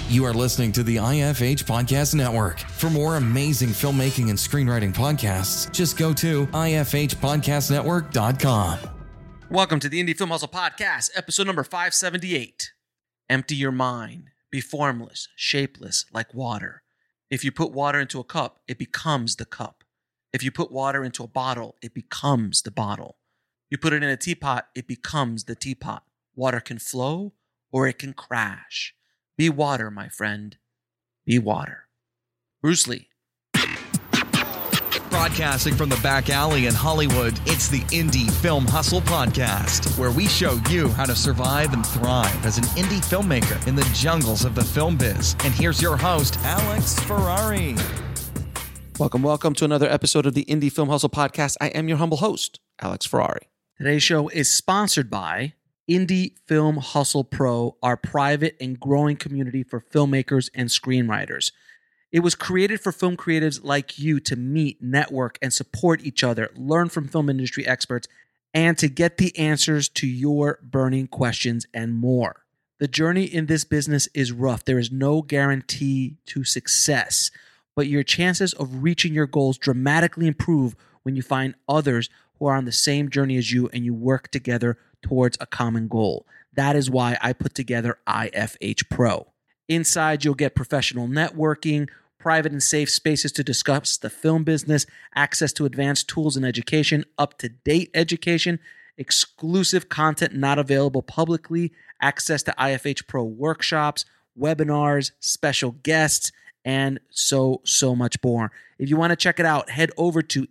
You are listening to the IFH Podcast Network. For more amazing filmmaking and screenwriting podcasts, just go to ifhpodcastnetwork.com. Welcome to the Indie Film Hustle Podcast, episode number 578. Empty your mind. Be formless, shapeless, like water. If you put water into a cup, it becomes the cup. If you put water into a bottle, it becomes the bottle. You put it in a teapot, it becomes the teapot. Water can flow or it can crash. Be water, my friend. Be water. Bruce Lee. Broadcasting from the back alley in Hollywood, it's the Indie Film Hustle Podcast, where we show you how to survive and thrive as an indie filmmaker in the jungles of the film biz. And here's your host, Alex Ferrari. Welcome to another episode of the Indie Film Hustle Podcast. I am your humble host, Alex Ferrari. Today's show is sponsored by Indie Film Hustle Pro, our private and growing community for filmmakers and screenwriters. It was created for film creatives like you to meet, network, and support each other, learn from film industry experts, and to get the answers to your burning questions and more. The journey in this business is rough. There is no guarantee to success, but your chances of reaching your goals dramatically improve when you find others who are on the same journey as you and you work together towards a common goal. That is why I put together IFH Pro. Inside, you'll get professional networking, private and safe spaces to discuss the film business, access to advanced tools and education, up-to-date education, exclusive content not available publicly, access to IFH Pro workshops, webinars, special guests, and so much more. If you want to check it out, head over to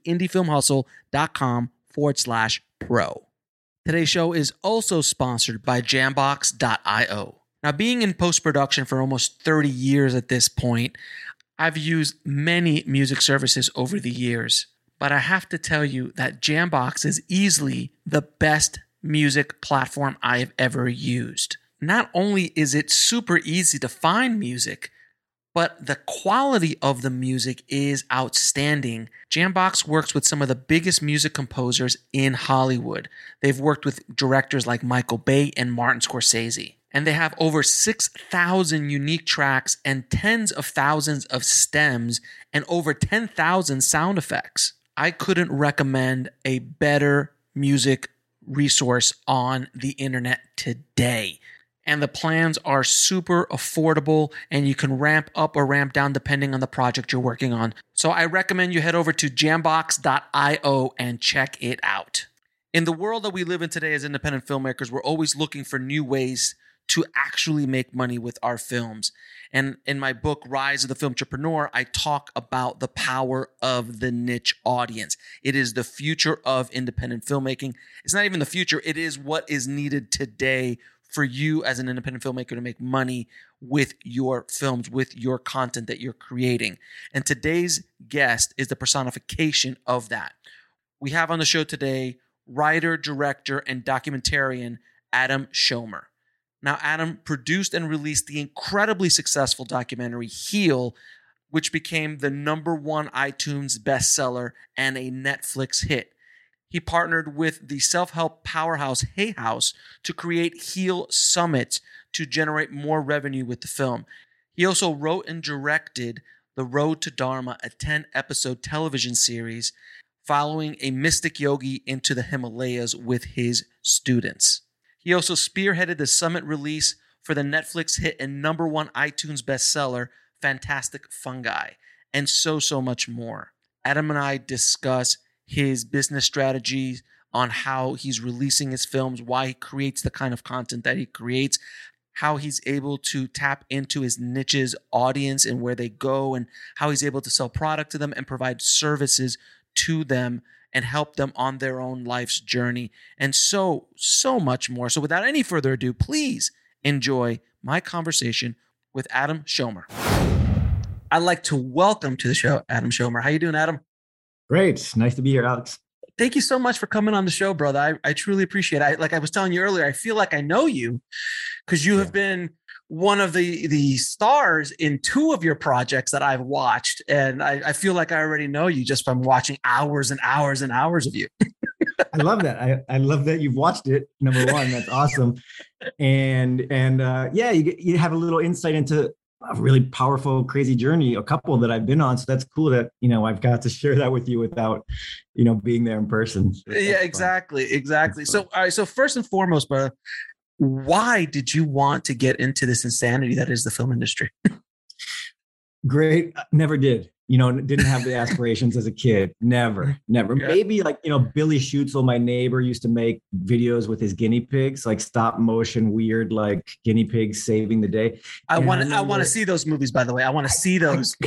indiefilmhustle.com/pro. Today's show is also sponsored by Jambox.io. Now, being in post-production for almost 30 years at this point, I've used many music services over the years, but I have to tell you that Jambox is easily the best music platform I've ever used. Not only is it super easy to find music, but the quality of the music is outstanding. Jambox works with some of the biggest music composers in Hollywood. They've worked with directors like Michael Bay and Martin Scorsese. And they have over 6,000 unique tracks and tens of thousands of stems and over 10,000 sound effects. I couldn't recommend a better music resource on the internet today. And the plans are super affordable, and you can ramp up or ramp down depending on the project you're working on. So I recommend you head over to jambox.io and check it out. In the world that we live in today as independent filmmakers, we're always looking for new ways to actually make money with our films. And in my book, Rise of the Film Entrepreneur, I talk about the power of the niche audience. It is the future of independent filmmaking. It's not even the future. It is what is needed today for you as an independent filmmaker to make money with your films, with your content that you're creating. And today's guest is the personification of that. We have on the show today writer, director, and documentarian Adam Schomer. Now, Adam produced and released the incredibly successful documentary Heal, which became the #1 iTunes bestseller and a Netflix hit. He partnered with the self-help powerhouse Hay House to create Heal Summit to generate more revenue with the film. He also wrote and directed The Road to Dharma, a 10-episode television series following a mystic yogi into the Himalayas with his students. He also spearheaded the Summit release for the Netflix hit and #1 iTunes bestseller, Fantastic Fungi, and so much more. Adam and I discuss his business strategies on how he's releasing his films, why he creates the kind of content that he creates, how he's able to tap into his niche's audience and where they go, and how he's able to sell product to them and provide services to them and help them on their own life's journey, and so much more. So without any further ado, please enjoy my conversation with Adam Schomer. I'd like to welcome to the show Adam Schomer. How you doing, Adam? Great. Nice to be here, Alex. Thank you so much for coming on the show, brother. I truly appreciate it. Like I was telling you earlier, I feel like I know you because you have been one of the stars in 2 of your projects that I've watched. And I feel like I already know you just from watching hours and hours and hours of you. I love that. I love that you've watched it. Number one, that's awesome. And yeah, you have a little insight into a really powerful, crazy journey, a couple that I've been on. So that's cool that, I've got to share that with you without, being there in person. Yeah, exactly. So, all right. So first and foremost, brother, why did you want to get into this insanity that is the film industry? Great. Never did. Didn't have the aspirations as a kid. Never. Yeah. Maybe like, Billy Schutzel, my neighbor, used to make videos with his guinea pigs, like stop motion, weird, like guinea pigs saving the day. I want to see those movies, by the way. I want to see those.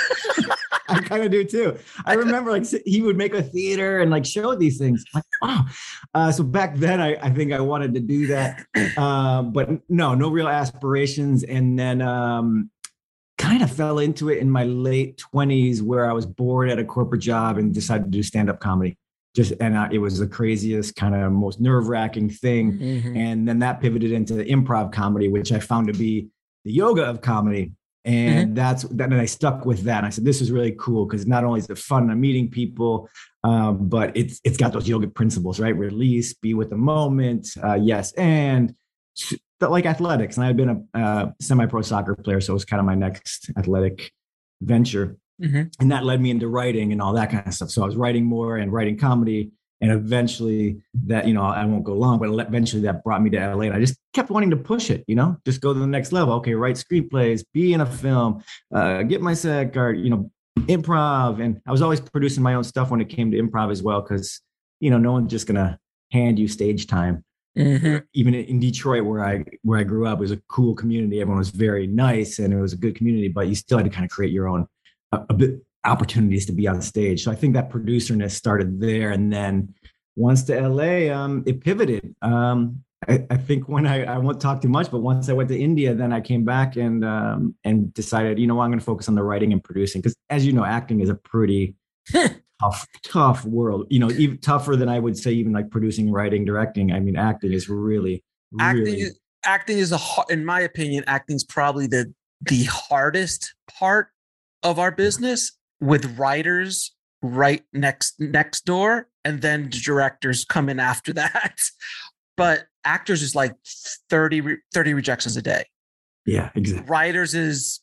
I kind of do too. I remember like he would make a theater and like show these things. Like, wow. So back then I think I wanted to do that. But no real aspirations. And then, kind of fell into it in my late 20s where I was bored at a corporate job and decided to do stand-up comedy. It was the craziest, kind of most nerve-wracking thing. Mm-hmm. And then that pivoted into the improv comedy, which I found to be the yoga of comedy. And then I stuck with that. And I said, this is really cool because not only is it fun, I'm meeting people, but it's got those yogic principles, right? Release, be with the moment, yes, and like athletics. And I had been a semi-pro soccer player, so it was kind of my next athletic venture. Mm-hmm. And that led me into writing and all that kind of stuff. So I was writing more and writing comedy. And eventually that, I won't go long, but eventually that brought me to LA. And I just kept wanting to push it, just go to the next level. Okay, write screenplays, be in a film, get my SAG card, improv. And I was always producing my own stuff when it came to improv as well, because, no one's just going to hand you stage time. Mm-hmm. Even in Detroit, where I grew up, it was a cool community. Everyone was very nice, and it was a good community. But you still had to kind of create your own a bit opportunities to be on stage. So I think that producerness started there, and then once to LA, it pivoted. I think when I won't talk too much, but once I went to India, then I came back and decided, I'm going to focus on the writing and producing, because as you know, acting is a pretty tough world, even tougher than I would say even like producing, writing, directing. I mean, acting is really acting is in my opinion, acting is probably the hardest part of our business, with writers right next door, and then directors come in after that. But actors is like 30 rejections a day. Yeah, exactly. Writers is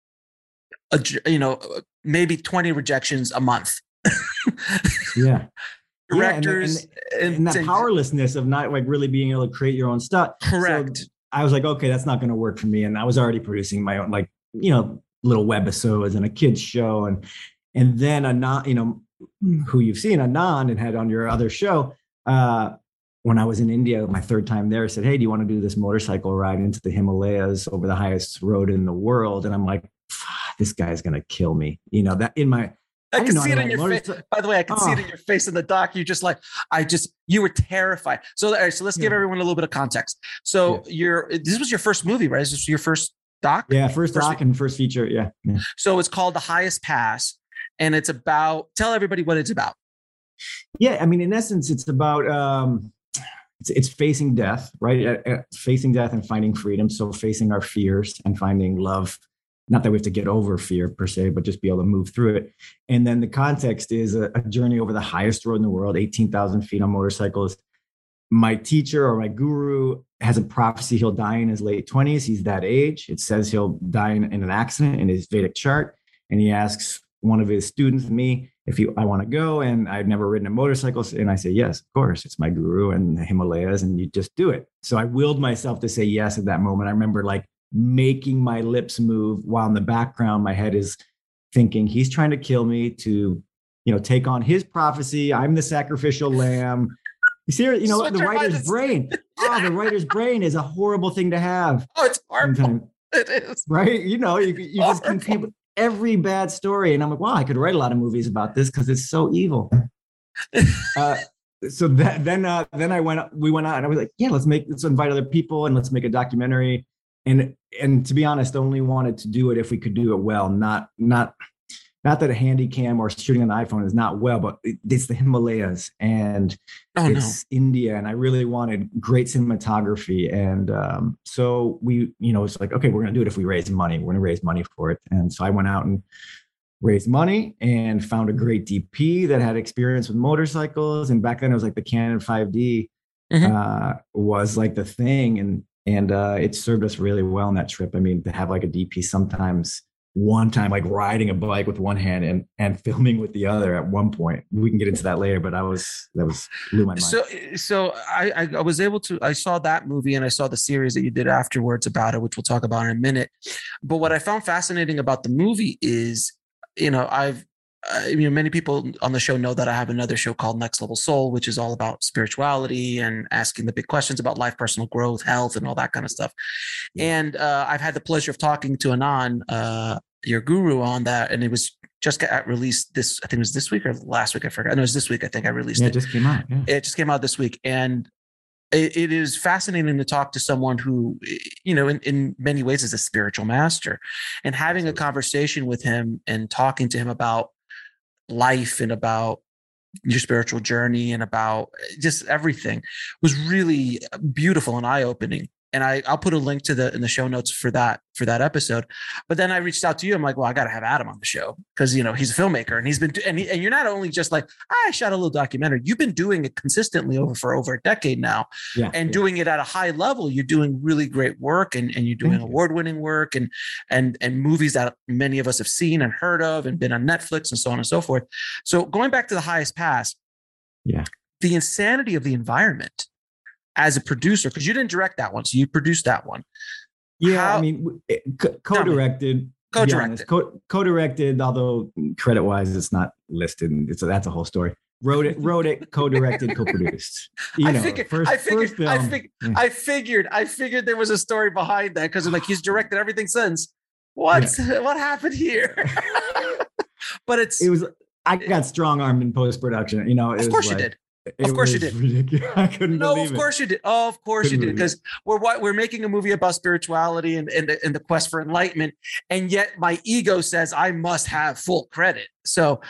maybe 20 rejections a month. Yeah. Directors and that powerlessness of not like really being able to create your own stuff. Correct. So I was like, okay, that's not going to work for me. And I was already producing my own, like, little webisodes and a kids show. And then Anand, who you've seen, Anand, and had on your other show, when I was in India, my third time there, said, hey, do you want to do this motorcycle ride into the Himalayas over the highest road in the world? And I'm like, this guy's going to kill me. That in my, I can see it in your face. By the way, I can see it in your face in the doc. You just you were terrified. So, all right, so let's give everyone a little bit of context. So this was your first movie, right? This was your first doc? Yeah, first doc and first feature. Yeah. So it's called The Highest Pass, and it's about, tell everybody what it's about. Yeah. I mean, in essence, it's about, it's facing death, right? Facing death and finding freedom. So facing our fears and finding love. Not that we have to get over fear per se, but just be able to move through it. And then the context is a journey over the highest road in the world, 18,000 feet on motorcycles. My teacher or my guru has a prophecy he'll die in his late 20s. He's that age. It says he'll die in an accident in his Vedic chart. And he asks one of his students, me, if I want to go. And I've never ridden a motorcycle. And I say, yes, of course. It's my guru and the Himalayas, and you just do it. So I willed myself to say yes at that moment. I remember making my lips move while in the background, my head is thinking he's trying to kill me to, take on his prophecy. I'm the sacrificial lamb. You see, the writer's brain. Oh, the writer's brain is a horrible thing to have. Oh, it's horrible. It is. Right. You just compete with every bad story. And I'm like, wow, I could write a lot of movies about this because it's so evil. So then we went out and I was like, yeah, let's invite other people and let's make a documentary. And to be honest, only wanted to do it if we could do it well. Not that a handy cam or shooting on the iPhone is not well, but it's the Himalayas and it's India. And I really wanted great cinematography. And so we, it's like, okay, we're going to do it if we raise money. We're going to raise money for it. And so I went out and raised money and found a great DP that had experience with motorcycles. And back then it was like the Canon 5D was like the thing. And it served us really well on that trip. I mean, to have like a DP sometimes one time, like riding a bike with one hand and filming with the other at one point. We can get into that later, but that blew my mind. So I was able to, I saw that movie and I saw the series that you did afterwards about it, which we'll talk about in a minute. But what I found fascinating about the movie is, many people on the show know that I have another show called Next Level Soul, which is all about spirituality and asking the big questions about life, personal growth, health, and all that kind of stuff. And I've had the pleasure of talking to Anand, your guru, on that, and it was just got released I think it was this week or last week. I forgot. No, it was this week. I think I released it. It just came out. Yeah. It just came out this week. And it is fascinating to talk to someone who, in many ways is a spiritual master, and having a conversation with him and talking to him about life and about your spiritual journey and about just everything was really beautiful and eye-opening. And I'll put a link to in the show notes for that episode. But then I reached out to you. I'm like, well, I got to have Adam on the show because, he's a filmmaker and he's been, and you're not only just like, I shot a little documentary. You've been doing it consistently for over a decade now, doing it at a high level. You're doing really great work and you're doing award-winning work and movies that many of us have seen and heard of and been on Netflix and so on and so forth. So going back to The Highest Pass, the insanity of the environment as a producer, because you didn't direct that one, so you produced that one. Yeah, co-directed. Co-directed, although credit-wise, it's not listed. That's a whole story. Wrote it, co-directed, co-produced. I figured there was a story behind that because like he's directed everything since. What happened here? But I got strong-armed in post-production. Of course you did. Of course you did. Ridiculous. I couldn't believe it. No, of course you did. Oh, of course you did. Because we're making a movie about spirituality and the quest for enlightenment, and yet my ego says I must have full credit. So,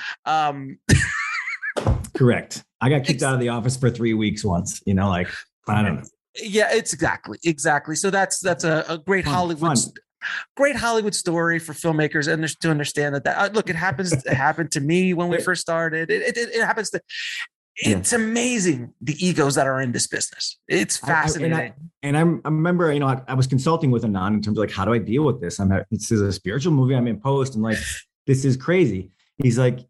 correct. I got kicked out of the office for 3 weeks once. I don't know. Yeah, it's exactly. So that's a great great Hollywood story for filmmakers and to understand that look, it happens. It happened to me when we first started. It happens to. It's amazing the egos that are in this business. It's fascinating. I remember, I was consulting with Anand in terms of like, how do I deal with this? This is a spiritual movie. I'm in post and like, this is crazy. He's like,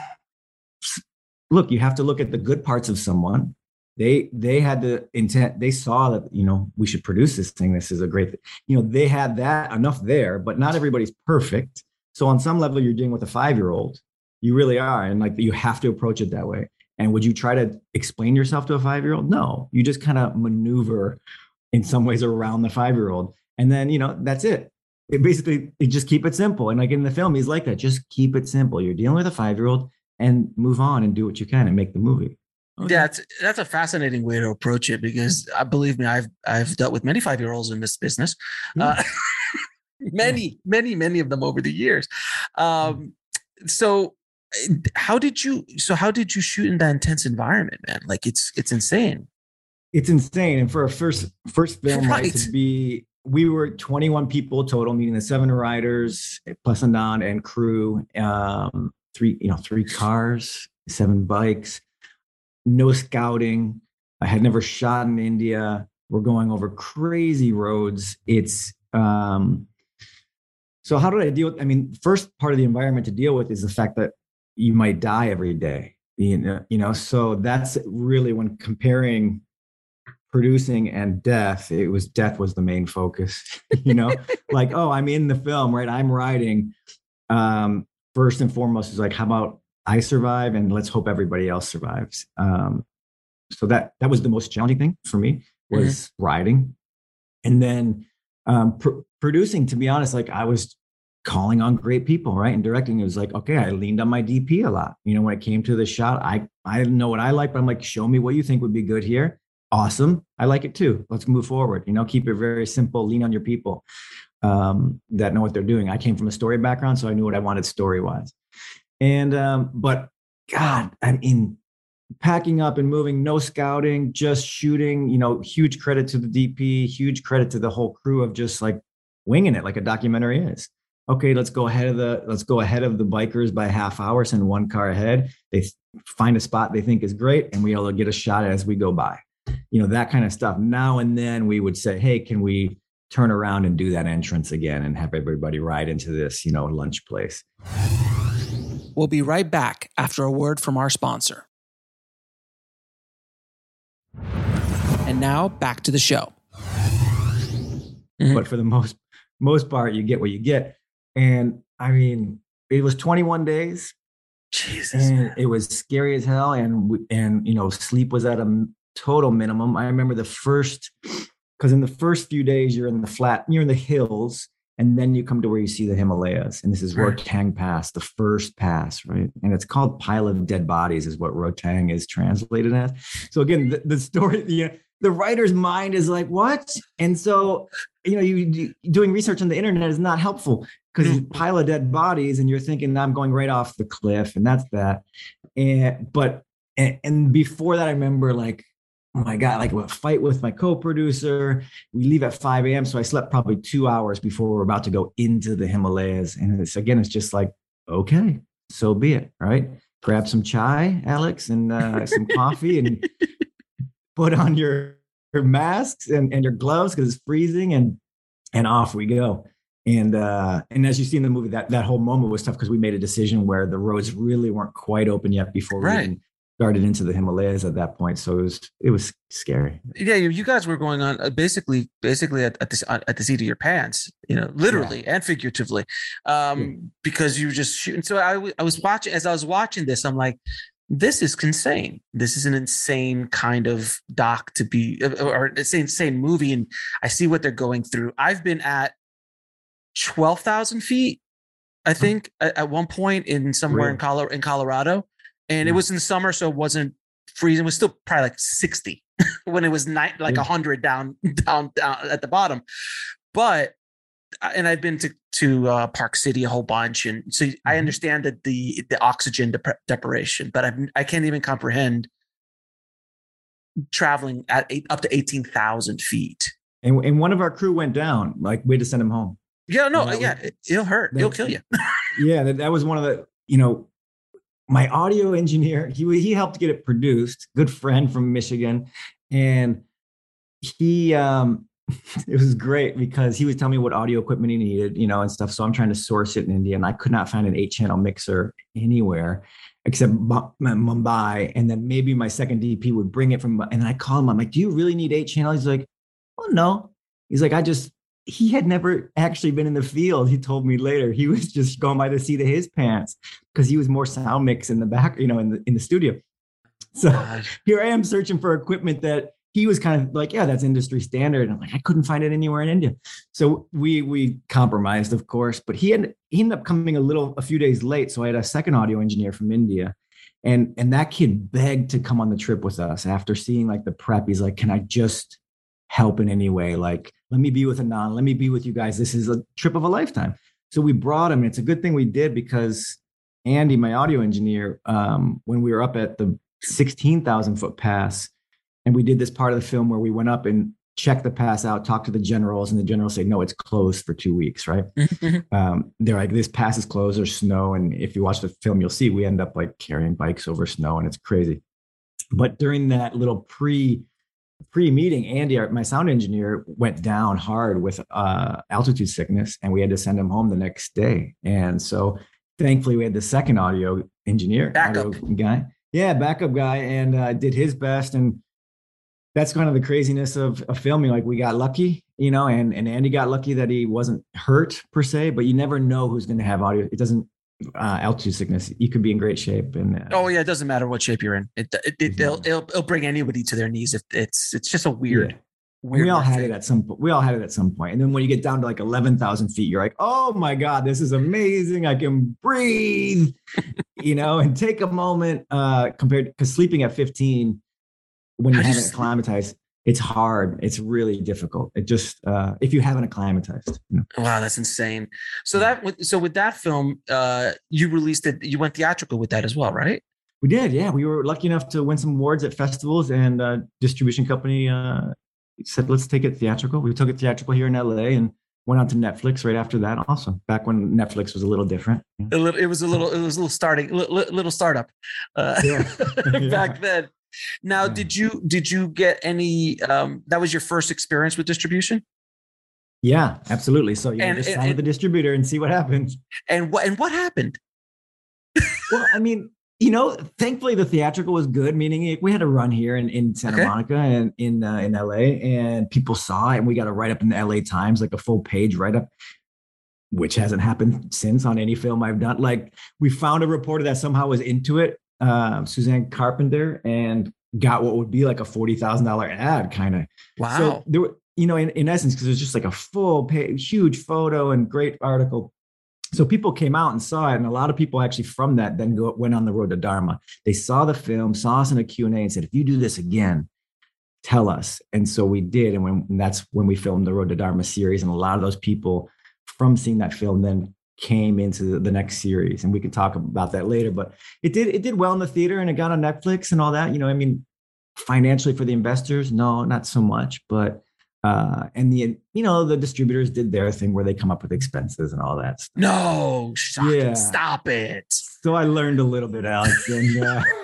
look, you have to look at the good parts of someone. They had the intent. They saw that, we should produce this thing. This is a great thing. They had that enough there, but not everybody's perfect. So on some level, you're dealing with a 5-year-old. You really are. And like, you have to approach it that way. And would you try to explain yourself to a 5-year-old? No, you just kind of maneuver in some ways around the 5-year-old. And then, that's it. You just keep it simple. And like in the film, he's like that. Just keep it simple. You're dealing with a 5-year-old and move on and do what you can and make the movie. Okay. Yeah, that's a fascinating way to approach it because believe me, I've dealt with many 5-year-olds in this business. Many of them over the years. So how did you shoot in that intense environment, man? Like it's insane. It's insane. And for a first film, right, we were 21 people total, meaning the 7 writers plus Anand and crew, 3 cars, 7 bikes, no scouting. I had never shot in India. We're going over crazy roads. It's so how did I deal with, first part of the environment to deal with is the fact that you might die every day, so that's really when comparing producing and death was the main focus, like, oh, I'm in the film, right? I'm writing. First and foremost is like, how about I survive and let's hope everybody else survives. So that was the most challenging thing for me was writing. And then producing, to be honest, like I was calling on great people, right? And directing, it was like, okay, I leaned on my DP a lot. When it came to the shot, I didn't know what I like, but I'm like, show me what you think would be good here. Awesome. I like it too. Let's move forward. Keep it very simple, lean on your people that know what they're doing. I came from a story background, so I knew what I wanted story-wise. And, but God, packing up and moving, no scouting, just shooting, huge credit to the DP, huge credit to the whole crew of just like winging it like a documentary is. Okay, let's go ahead of the bikers by a half hour, send 1 car ahead. They find a spot they think is great, and we all get a shot as we go by. that kind of stuff. Now and then we would say, hey, can we turn around and do that entrance again and have everybody ride into this, lunch place. We'll be right back after a word from our sponsor. And now back to the show. But for the most part, you get what you get. And I mean, it was 21 days. Jesus, and man. It was scary as hell. And sleep was at a total minimum. I remember because in the first few days, you're in the hills, and then you come to where you see the Himalayas. And this is Rotang Pass, the first pass, right? And it's called Pile of Dead Bodies is what Rotang is translated as. So again, the story, the writer's mind is like, what? And so, doing research on the internet is not helpful because pile of dead bodies and you're thinking I'm going right off the cliff and that's that. And before that, I remember like, oh my God, like a fight with my co-producer. We leave at 5 a.m. So I slept probably 2 hours before we're about to go into the Himalayas. And it's just like, okay, so be it. Right. Grab some chai, Alex, and some coffee and put on your masks and your gloves because it's freezing and off we go. And as you see in the movie, that whole moment was tough because we made a decision where the roads really weren't quite open yet before we even started into the Himalayas at that point. So it was scary. Yeah, you guys were going on basically at the seat of your pants, literally and figuratively, because you were just shooting. So I was watching this, I'm like, this is insane. This is an insane kind of doc to be, or it's an insane movie, and I see what they're going through. I've been at 12,000 feet, I think, at one point in somewhere in Colorado. And it was in summer, so it wasn't freezing. It was still probably like 60 when it was 100 down at the bottom. But and I've been to Park City a whole bunch, and so I understand that the oxygen deprivation, but I can't even comprehend traveling at up to 18,000 feet. And one of our crew went down. Like we had to send him home. Yeah, no, it'll hurt. It'll kill you. Yeah, that was one of the my audio engineer, he helped get it produced, good friend from Michigan. And he, it was great because he was telling me what audio equipment he needed, and stuff. So I'm trying to source it in India, and I could not find an 8-channel mixer anywhere except Mumbai. And then maybe my second DP would bring it from, and I call him, I'm like, do you really need 8-channel? He's like, oh no. He's like, he had never actually been in the field. He told me later he was just going by the seat of his pants because he was more sound mix in the back, in the studio. So here I am searching for equipment that he was kind of like, yeah, that's industry standard. And I'm like, I couldn't find it anywhere in India. So we compromised, of course, but he ended up coming a few days late. So I had a second audio engineer from India, and that kid begged to come on the trip with us after seeing like the prep. He's like, can I just help in any way? Like, let me be with Anand. Let me be with you guys. This is a trip of a lifetime. So we brought him. And it's a good thing we did because Andy, my audio engineer, when we were up at the 16,000 foot pass, and we did this part of the film where we went up and checked the pass out, talked to the generals, and the generals say, no, it's closed for 2 weeks, right? They're like, this pass is closed, there's snow. And if you watch the film, you'll see we end up like carrying bikes over snow, and it's crazy. But during that little pre-meeting, Andy, my sound engineer, went down hard with altitude sickness, and we had to send him home the next day. And so thankfully we had the second audio backup guy, and did his best. And that's kind of the craziness of filming. Like we got lucky, and Andy got lucky that he wasn't hurt per se, but you never know who's going to have audio. It doesn't altitude sickness. You could be in great shape. And it doesn't matter what shape you're in. It'll bring anybody to their knees. If it's just a weird. We all had it at some point. And then when you get down to like 11,000 feet, you're like, oh my God, this is amazing. I can breathe, and take a moment because sleeping at 15, when you haven't acclimatized, it's hard. It's really difficult. It just, if you haven't acclimatized. Wow, that's insane. So with that film, you released it, you went theatrical with that as well, right? We did. Yeah. We were lucky enough to win some awards at festivals, and distribution company said, let's take it theatrical. We took it theatrical here in LA and went on to Netflix right after that. Also, back when Netflix was a little different. It was a little startup back then. Now, Yeah. did you get any? That was your first experience with distribution, Yeah, absolutely. So just sign with the and distributor and see what happens. what happened? Well, I mean, thankfully the theatrical was good, meaning we had a run here in Santa Okay. Monica and in LA, and people saw it, and we got a write up in the LA Times, like a full page write up, which hasn't happened since on any film I've done. Like, we found a reporter that somehow was into it, Suzanne Carpenter, and got what would be like a $40,000 ad, kind of. Wow. So there were, in essence, because it was just like a full page, huge photo and great article. So people came out and saw it, and a lot of people actually from that then went on the road to Dharma. They saw the film, saw us in a Q&A, and said, if you do this again, tell us. And so we did, and that's when we filmed the Road to Dharma series, and a lot of those people from seeing that film then came into the next series, and we can talk about that later. But it did well in the theater, and it got on Netflix and all that. I mean, financially for the investors, no, not so much, but and the distributors did their thing where they come up with expenses and all that stuff. No, Yeah. stop it. So I learned a little bit, Alex, and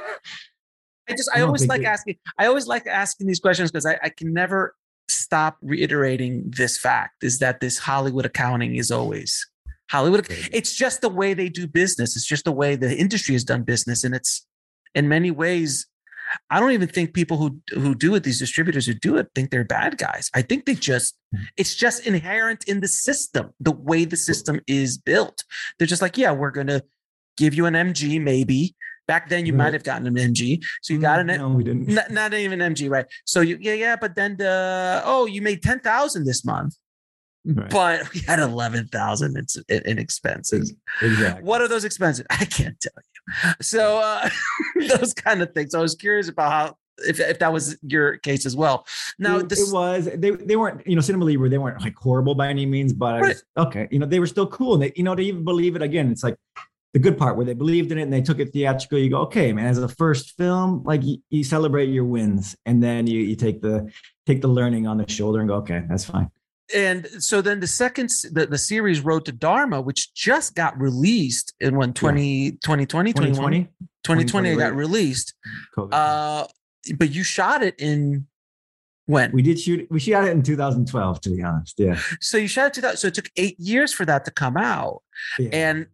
I always like asking these questions because I can never stop reiterating this fact, is that this Hollywood accounting is always Hollywood. It's just the way they do business. It's just the way the industry has done business. And it's in many ways, I don't even think people who do it, these distributors who do it, think they're bad guys. I think it's just inherent in the system, the way the system is built. They're just like, yeah, we're going to give you an MG maybe. Back then, you might have gotten an MG. So you got no, we didn't. Not even MG, right? So but then you made 10,000 this month, Right. but we had 11,000 in expenses. Exactly. What are those expenses? I can't tell you. So those kind of things. I was curious about how if that was your case as well. Now it was. They weren't, Cinema Libre, they weren't like horrible by any means, but Right. okay. They were still cool. And they, to even believe it again, it's like the good part where they believed in it and they took it theatrical. You go, okay, man, as a first film, like you celebrate your wins, and then you take the learning on the shoulder and go, okay, that's fine. And so then the series Road to Dharma, which just got released in 2020, it got released. COVID. But you shot it in when? We shot it in 2012, to be honest. Yeah. So you shot it 2000. So it took 8 years for that to come out. Yeah. And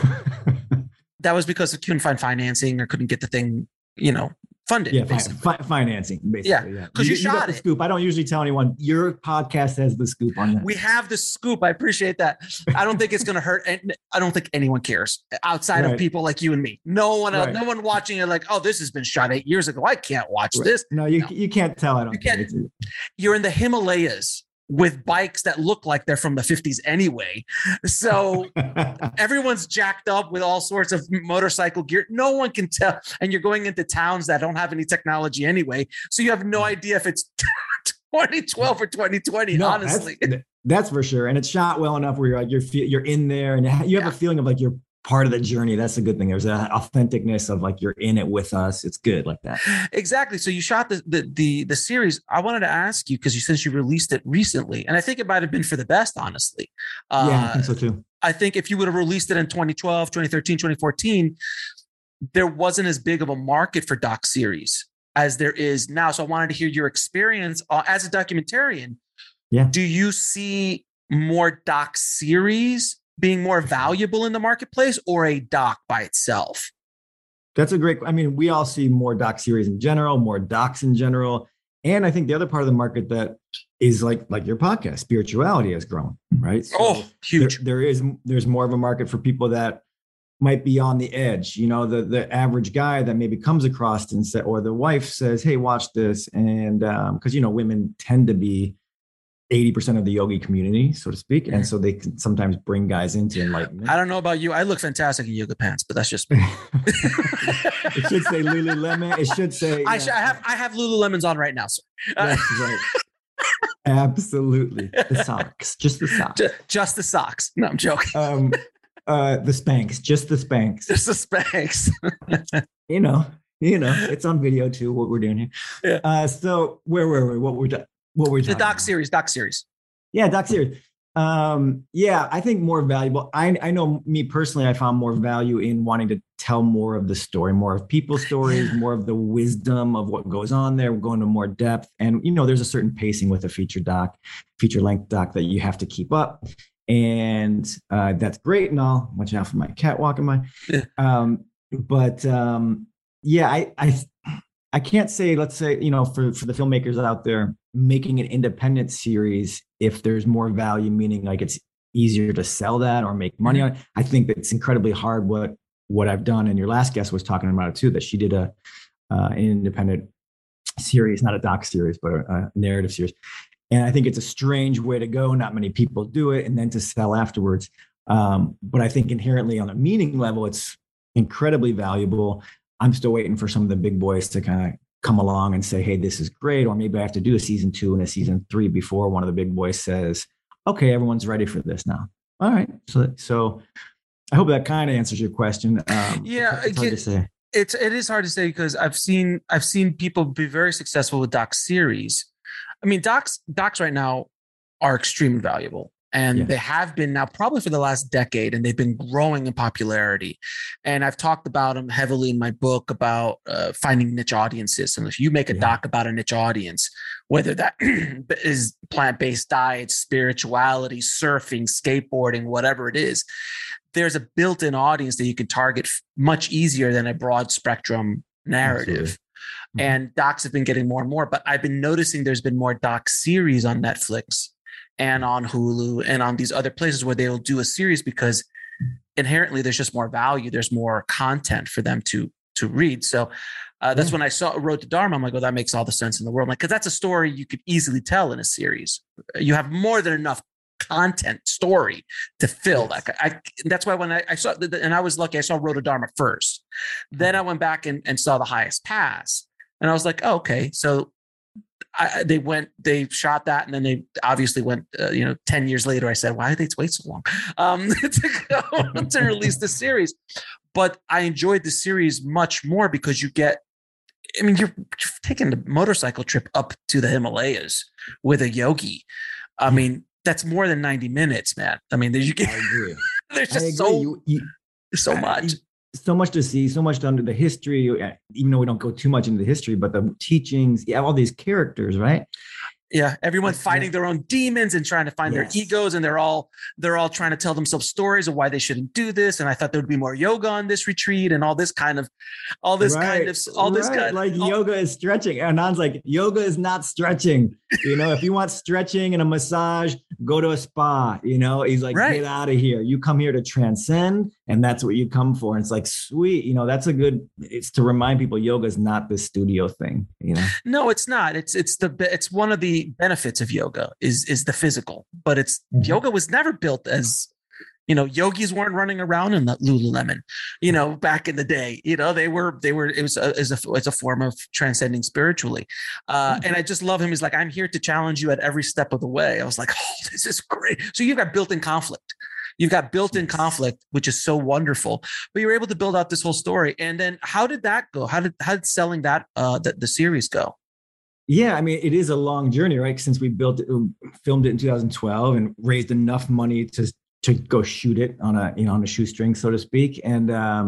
that was because it couldn't find financing or couldn't get the thing, funded. Yeah, financing, basically. Yeah, because you shot got the it. scoop. I don't usually tell anyone. Your podcast has the scoop on that. We have the scoop. I appreciate that. I don't think it's going to hurt. And I don't think anyone cares outside of people like you and me. No one else, no one watching it like, oh, this has been shot 8 years ago. I can't watch this. No, you can't tell. I don't. You can't. You're in the Himalayas with bikes that look like they're from the 50s anyway. So everyone's jacked up with all sorts of motorcycle gear. No one can tell. And you're going into towns that don't have any technology anyway. So you have no idea if it's 2012 or 2020, honestly. That's for sure. And it's shot well enough where you're in there and you have a feeling of like you're part of the journey. That's the good thing. There's that authenticness of like, you're in it with us. It's good like that. Exactly. So you shot the series. I wanted to ask you, because since you released it recently, and I think it might've been for the best, honestly. Yeah, I think so too. I think if you would have released it in 2012, 2013, 2014, there wasn't as big of a market for doc series as there is now. So I wanted to hear your experience as a documentarian. Yeah. Do you see more doc series being more valuable in the marketplace, or a doc by itself? That's we all see more doc series in general, more docs in general. And I think the other part of the market that is like your podcast, spirituality, has grown, right? So huge. There's more of a market for people that might be on the edge, the average guy that maybe comes across and or the wife says, hey, watch this. And because, women tend to be 80% of the yogi community, so to speak. And so they can sometimes bring guys into enlightenment. I don't know about you. I look fantastic in yoga pants, but that's just me. It should say Lululemon. It should say. I have Lululemons on right now, sir. That's right. Absolutely. The socks. Just the socks. Just the socks. No, I'm joking. The Spanx. Just the Spanx. Just the Spanx. It's on video too, what we're doing here. Yeah. So where were we? What we're the doc series. Yeah, doc series. Yeah, I think more valuable. I know me personally, I found more value in wanting to tell more of the story, more of people's stories, Yeah. more of the wisdom of what goes on there, going to more depth. And, there's a certain pacing with a feature length doc that you have to keep up. And that's great and all. Watch out for my cat walking by. Yeah. But yeah, I can't say, let's say, for the filmmakers out there making an independent series, if there's more value, meaning like it's easier to sell that or make money on it. I think that it's incredibly hard what I've done. And your last guest was talking about it too, that she did an independent series, not a doc series, but a narrative series. And I think it's a strange way to go. Not many people do it, and then to sell afterwards. But I think inherently on a meaning level, it's incredibly valuable. I'm still waiting for some of the big boys to kind of come along and say, hey, this is great. Or maybe I have to do a season 2 and a season 3 before one of the big boys says, okay, everyone's ready for this now. All right. So I hope that kind of answers your question. Yeah, it's hard to say. It is hard to say because I've seen people be very successful with doc series. I mean, docs right now are extremely valuable. And they have been now probably for the last decade, and they've been growing in popularity. And I've talked about them heavily in my book about finding niche audiences. And if you make a doc about a niche audience, whether that is plant-based diets, spirituality, surfing, skateboarding, whatever it is, there's a built-in audience that you can target much easier than a broad spectrum narrative. Absolutely. And docs have been getting more and more, but I've been noticing there's been more doc series on Netflix and on Hulu and on these other places where they'll do a series because inherently there's just more value. There's more content for them to read. So that's when I saw Road to Dharma. I'm like, oh, that makes all the sense in the world. Like, because that's a story you could easily tell in a series. You have more than enough content story to fill. Like that's why when I saw, and I was lucky, I saw Road to Dharma first. Then I went back and saw The Highest Pass. And I was like, oh, okay. So they shot that, and then they obviously went, 10 years later, I said, why did they wait so long to release the series? But I enjoyed the series much more because you're taking the motorcycle trip up to the Himalayas with a yogi. I mean, that's more than 90 minutes, man. I mean, there's just so much. So much to see, so much to under the history, even though we don't go too much into the history, but the teachings, all these characters, right? Yeah, everyone's fighting their own demons and trying to find their egos, and they're all trying to tell themselves stories of why they shouldn't do this. And I thought there would be more yoga on this retreat, and all this kind of. Yoga is stretching. Anand's like, yoga is not stretching. If you want stretching and a massage, go to a spa. He's like, get out of here. You come here to transcend, and that's what you come for. And it's like, sweet. It's to remind people yoga is not this studio thing. No, it's not. It's one of the benefits of yoga is the physical, but yoga was never built as, yogis weren't running around in the Lululemon, back in the day, it was a form of transcending spiritually. And I just love him. He's like, I'm here to challenge you at every step of the way. I was like, oh, this is great. So you've got built-in conflict. You've got built-in conflict, which is so wonderful, but you're able to build out this whole story. And then how did that go? How did selling that, the series go? Yeah, I mean, it is a long journey, right? Since we filmed it in 2012 and raised enough money to go shoot it on a shoestring, so to speak, and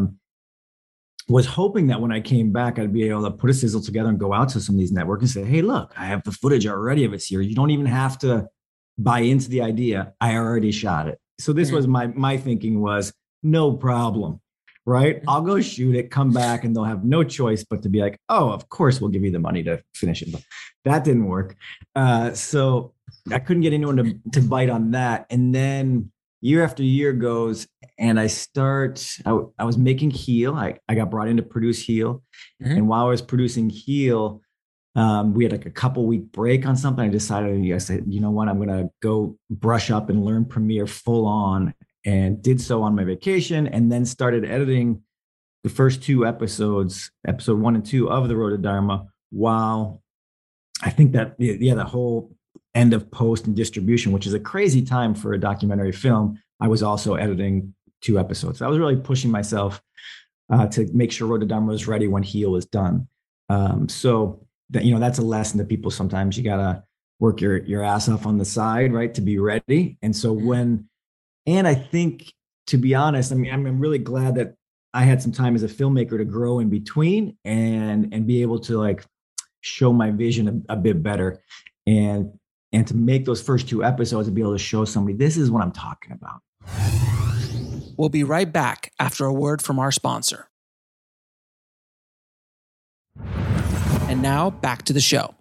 was hoping that when I came back, I'd be able to put a sizzle together and go out to some of these networks and say, "Hey, look, I have the footage already of it here. You don't even have to buy into the idea. I already shot it." So this was my thinking was no problem. Right? I'll go shoot it, come back, and they'll have no choice but to be like, oh, of course, we'll give you the money to finish it. But that didn't work. So I couldn't get anyone to bite on that. And then year after year goes, and I was making Heal. I got brought in to produce Heal. Mm-hmm. And while I was producing Heal, we had like a couple week break on something. I said, you know what? I'm going to go brush up and learn Premiere full on. And did so on my vacation, and then started editing the first 2 episodes, episode 1 and 2 of The Road to Dharma, while I think that, the whole end of post and distribution, which is a crazy time for a documentary film, I was also editing 2 episodes. I was really pushing myself to make sure Road to Dharma was ready when Heal was done. So that, that's a lesson that people sometimes you gotta work your ass off on the side, right, to be ready. And so and I think, to be honest, I mean, I'm really glad that I had some time as a filmmaker to grow in between and be able to like show my vision a bit better, and to make those first 2 episodes and be able to show somebody, this is what I'm talking about. We'll be right back after a word from our sponsor. And now back to the show.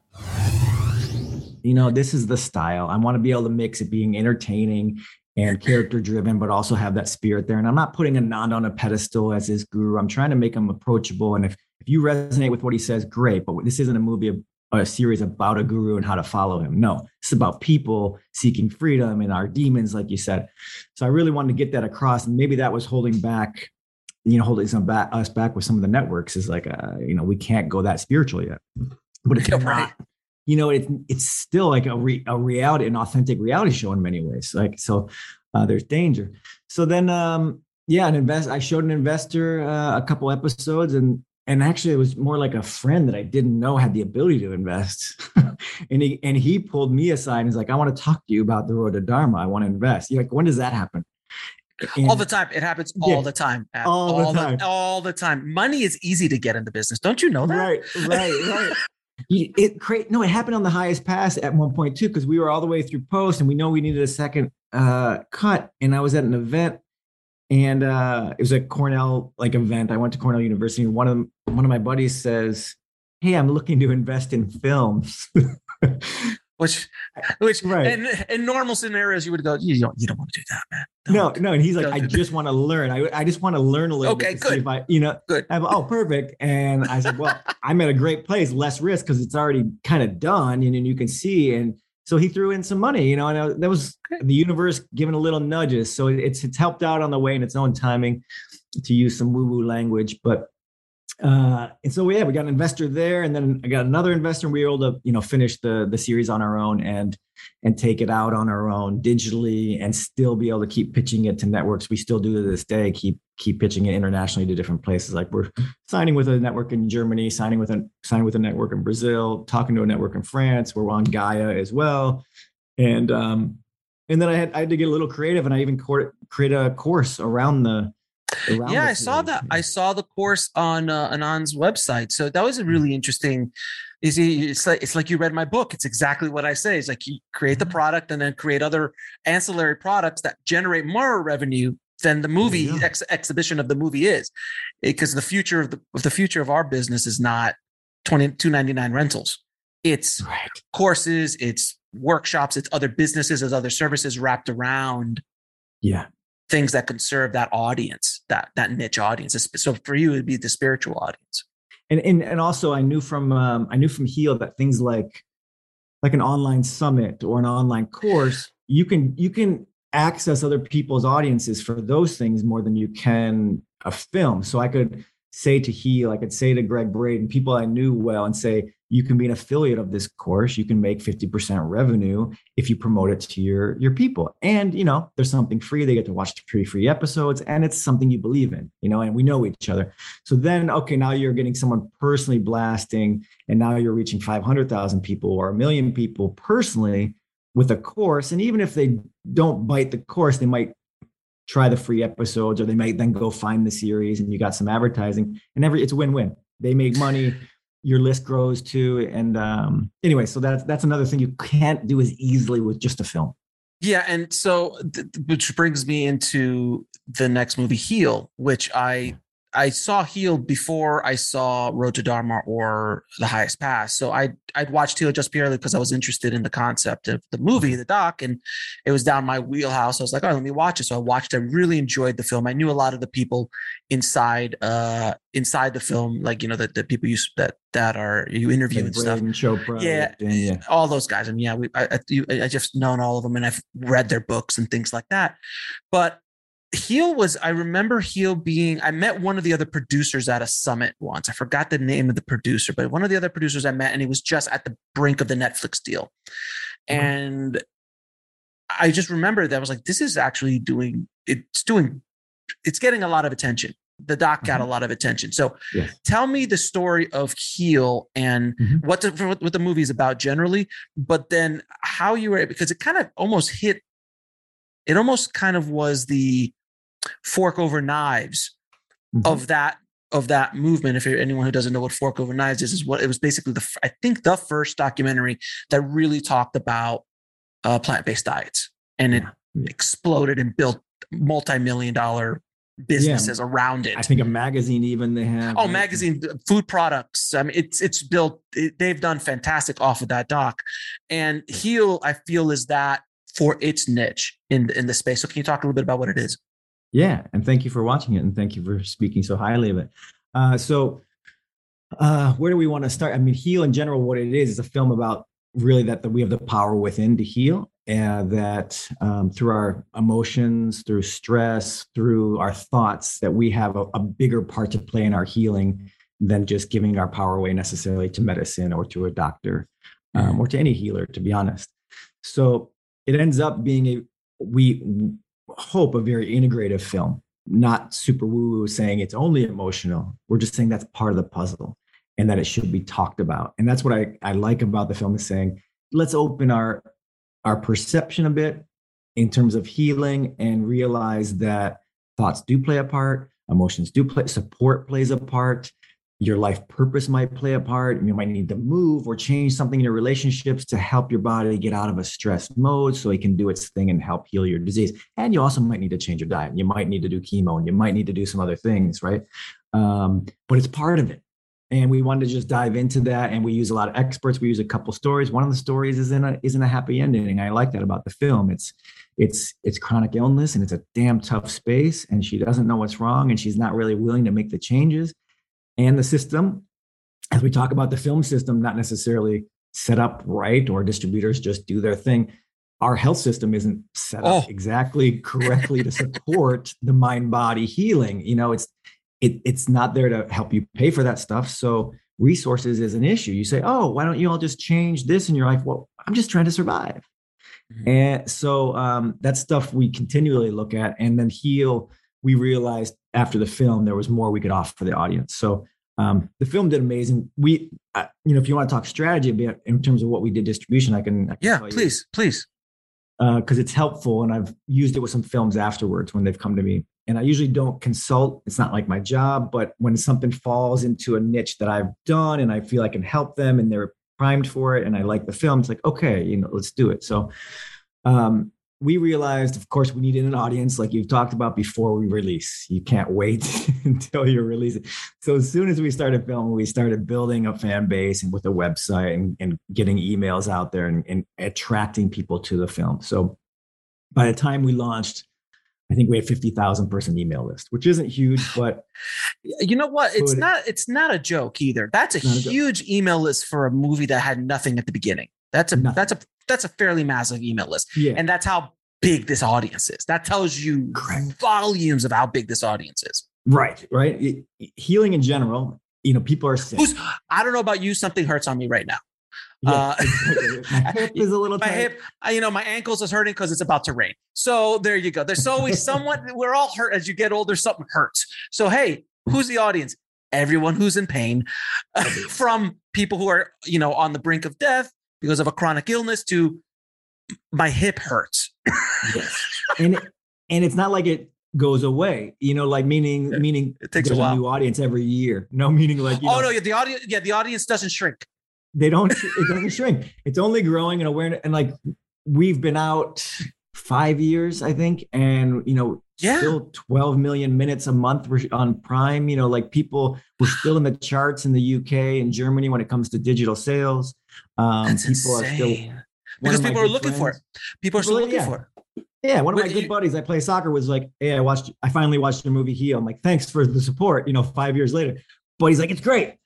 This is the style. I want to be able to mix it being entertaining and character driven, but also have that spirit there. And I'm not putting Anand on a pedestal as his guru. I'm trying to make him approachable. And if you resonate with what he says, great. But this isn't a movie, a series about a guru and how to follow him. No, it's about people seeking freedom and our demons, like you said. So I really wanted to get that across. And maybe that was holding back, holding us back with some of the networks, is like, we can't go that spiritual yet. But it's not. It's still like a reality, an authentic reality show in many ways. Like, so there's danger. So then, I showed an investor a couple episodes, and actually it was more like a friend that I didn't know had the ability to invest. and he pulled me aside and he's like, I want to talk to you about the road to Dharma. I want to invest. You're like, when does that happen? All the time. It happens all the time. All the time. Money is easy to get in the business. Don't you know that? Right. It happened on the highest pass at one point too, because we were all the way through post and we know we needed a second cut. And I was at an event, and it was a Cornell event. I went to Cornell University, and one of my buddies says, "Hey, I'm looking to invest in films." Which right. In normal scenarios, you would go, you don't want to do that, man. No. And he's like, I just want to learn. I just want to learn a little bit. Okay, good. See if good. Perfect. And I said, well, I'm at a great place, less risk because it's already kind of done, and you can see. And so he threw in some money, and that was the universe giving a little nudges. So it's helped out on the way in its own timing, to use some woo-woo language, but. And so we got an investor there, and then I got another investor, and we were able to finish the series on our own and take it out on our own digitally, and still be able to keep pitching it to networks. We still do to this day, keep pitching it internationally to different places. Like, we're signing with a network in Germany, signing with a network in Brazil, talking to a network in France. We're on Gaia as well, and then I had to get a little creative, and I even create a course around I saw that. I saw the course on Anand's website. So that was a really interesting. It's like you read my book. It's exactly what I say. It's like you create the product and then create other ancillary products that generate more revenue than the movie exhibition of the movie is, because the future of our business is not $22.99 rentals. It's courses, it's workshops, it's other businesses, it's other services wrapped around. Yeah. Things that can serve that audience, that niche audience. So for you, it'd be the spiritual audience. And also I knew from Heal that things like an online summit or an online course, you can access other people's audiences for those things more than you can a film. So I could say to Heal, I could say to Greg Braden, people I knew well, and say, you can be an affiliate of this course. You can make 50% revenue if you promote it to your people. And, there's something free. They get to watch the free episodes, and it's something you believe in, and we know each other. So then, okay, now you're getting someone personally blasting, and now you're reaching 500,000 people or 1 million people personally with a course. And even if they don't bite the course, they might try the free episodes, or they might then go find the series, and you got some advertising, and it's a win-win. They make money. Your list grows too. And anyway, so that's another thing you can't do as easily with just a film. Yeah. And so, which brings me into the next movie, Heal, which I saw Heal before I saw Road to Dharma or The Highest Pass. So I'd watched Heal just purely because I was interested in the concept of the movie, the doc, and it was down my wheelhouse. I was like, all right, let me watch it. So I watched it. I really enjoyed the film. I knew a lot of the people inside the film, like, the people you interview like and stuff. Chopra, yeah, all those guys. And I just known all of them, and I've read their books and things like that. But I remember Heal being, I met one of the other producers at a summit once. I forgot the name of the producer, but one of the other producers I met, and he was just at the brink of the Netflix deal. Mm-hmm. And I just remember that I was like, this is actually it's getting a lot of attention. The doc got a lot of attention. So Yes. tell me the story of Heal and what the movie is about generally, but then how you were, because it kind of almost hit, it almost kind of was the fork over knives of that movement. If anyone who doesn't know what Fork Over Knives is what it was basically I think the first documentary that really talked about plant-based diets, and it exploded and built multi-million-dollar businesses around it. I think a magazine even they have. Oh, magazine, food products. I mean, it's built. They've done fantastic off of that doc, and Heal, I feel, is that for its niche in the space. So can you talk a little bit about what it is? Yeah, and thank you for watching it, and thank you for speaking so highly of it. Where do we want to start? I mean, Heal in general, what it is a film about really that we have the power within to heal, and that through our emotions, through stress, through our thoughts, that we have a bigger part to play in our healing than just giving our power away necessarily to medicine or to a doctor or to any healer, to be honest. So it ends up being we hope, a very integrative film, not super woo-woo saying it's only emotional. We're just saying that's part of the puzzle and that it should be talked about. And that's what I like about the film, is saying, let's open our perception a bit in terms of healing and realize that thoughts do play a part, emotions do play, support plays a part, your life purpose might play a part. You might need to move or change something in your relationships to help your body get out of a stress mode so it can do its thing and help heal your disease. And you also might need to change your diet. You might need to do chemo, and you might need to do some other things, right? But it's part of it. And we wanted to just dive into that. And we use a lot of experts. We use a couple stories. One of the stories isn't a happy ending. I like that about the film. It's chronic illness, and it's a damn tough space. And she doesn't know what's wrong, and she's not really willing to make the changes. And the system, as we talk about the film system, not necessarily set up right, or distributors just do their thing. Our health system isn't set up exactly correctly to support the mind-body healing. You know, it's not there to help you pay for that stuff. So resources is an issue. You say, oh, why don't you all just change this in your life? Well, I'm just trying to survive. And so that stuff we continually look at. And then Heal, we realized after the film, there was more we could offer the audience. So the film did amazing. If you want to talk strategy a bit in terms of what we did distribution, I can please. Because it's helpful. And I've used it with some films afterwards when they've come to me. And I usually don't consult. It's not like my job, but when something falls into a niche that I've done and I feel I can help them and they're primed for it and I like the film, it's like, okay, let's do it. So we realized, of course, we needed an audience, like you've talked about, before we release. You can't wait until you release it. So as soon as we started filming, we started building a fan base and with a website and getting emails out there and attracting people to the film. So by the time we launched, I think we had 50,000 person email list, which isn't huge, but you know what? It's not a joke either. That's a huge email list for a movie that had nothing at the beginning. That's a fairly massive email list. Yeah. And that's how big this audience is. That tells you volumes of how big this audience is. Right. Healing in general, people are sick. I don't know about you. Something hurts on me right now. Yeah, my hip is a little tight. My hip, my ankles is hurting because it's about to rain. So there you go. There's always someone, we're all hurt as you get older, something hurts. So, hey, who's the audience? Everyone who's in pain, from people who are, on the brink of death because of a chronic illness to my hip hurts. Yes. And it's not like it goes away, meaning it takes there's a while. A new audience every year. No, meaning like, no, the audience doesn't shrink. It doesn't shrink. It's only growing in awareness. And like, we've been out 5 years, I think. And, still 12 million minutes a month we're on Prime, we're still in the charts in the UK and Germany when it comes to digital sales. That's people insane. are still, because people are looking for it. People are still looking for it. Yeah. One of my good buddies I play soccer was like, hey, I finally watched the movie Heal. I'm like, thanks for the support, 5 years later. But he's like, it's great.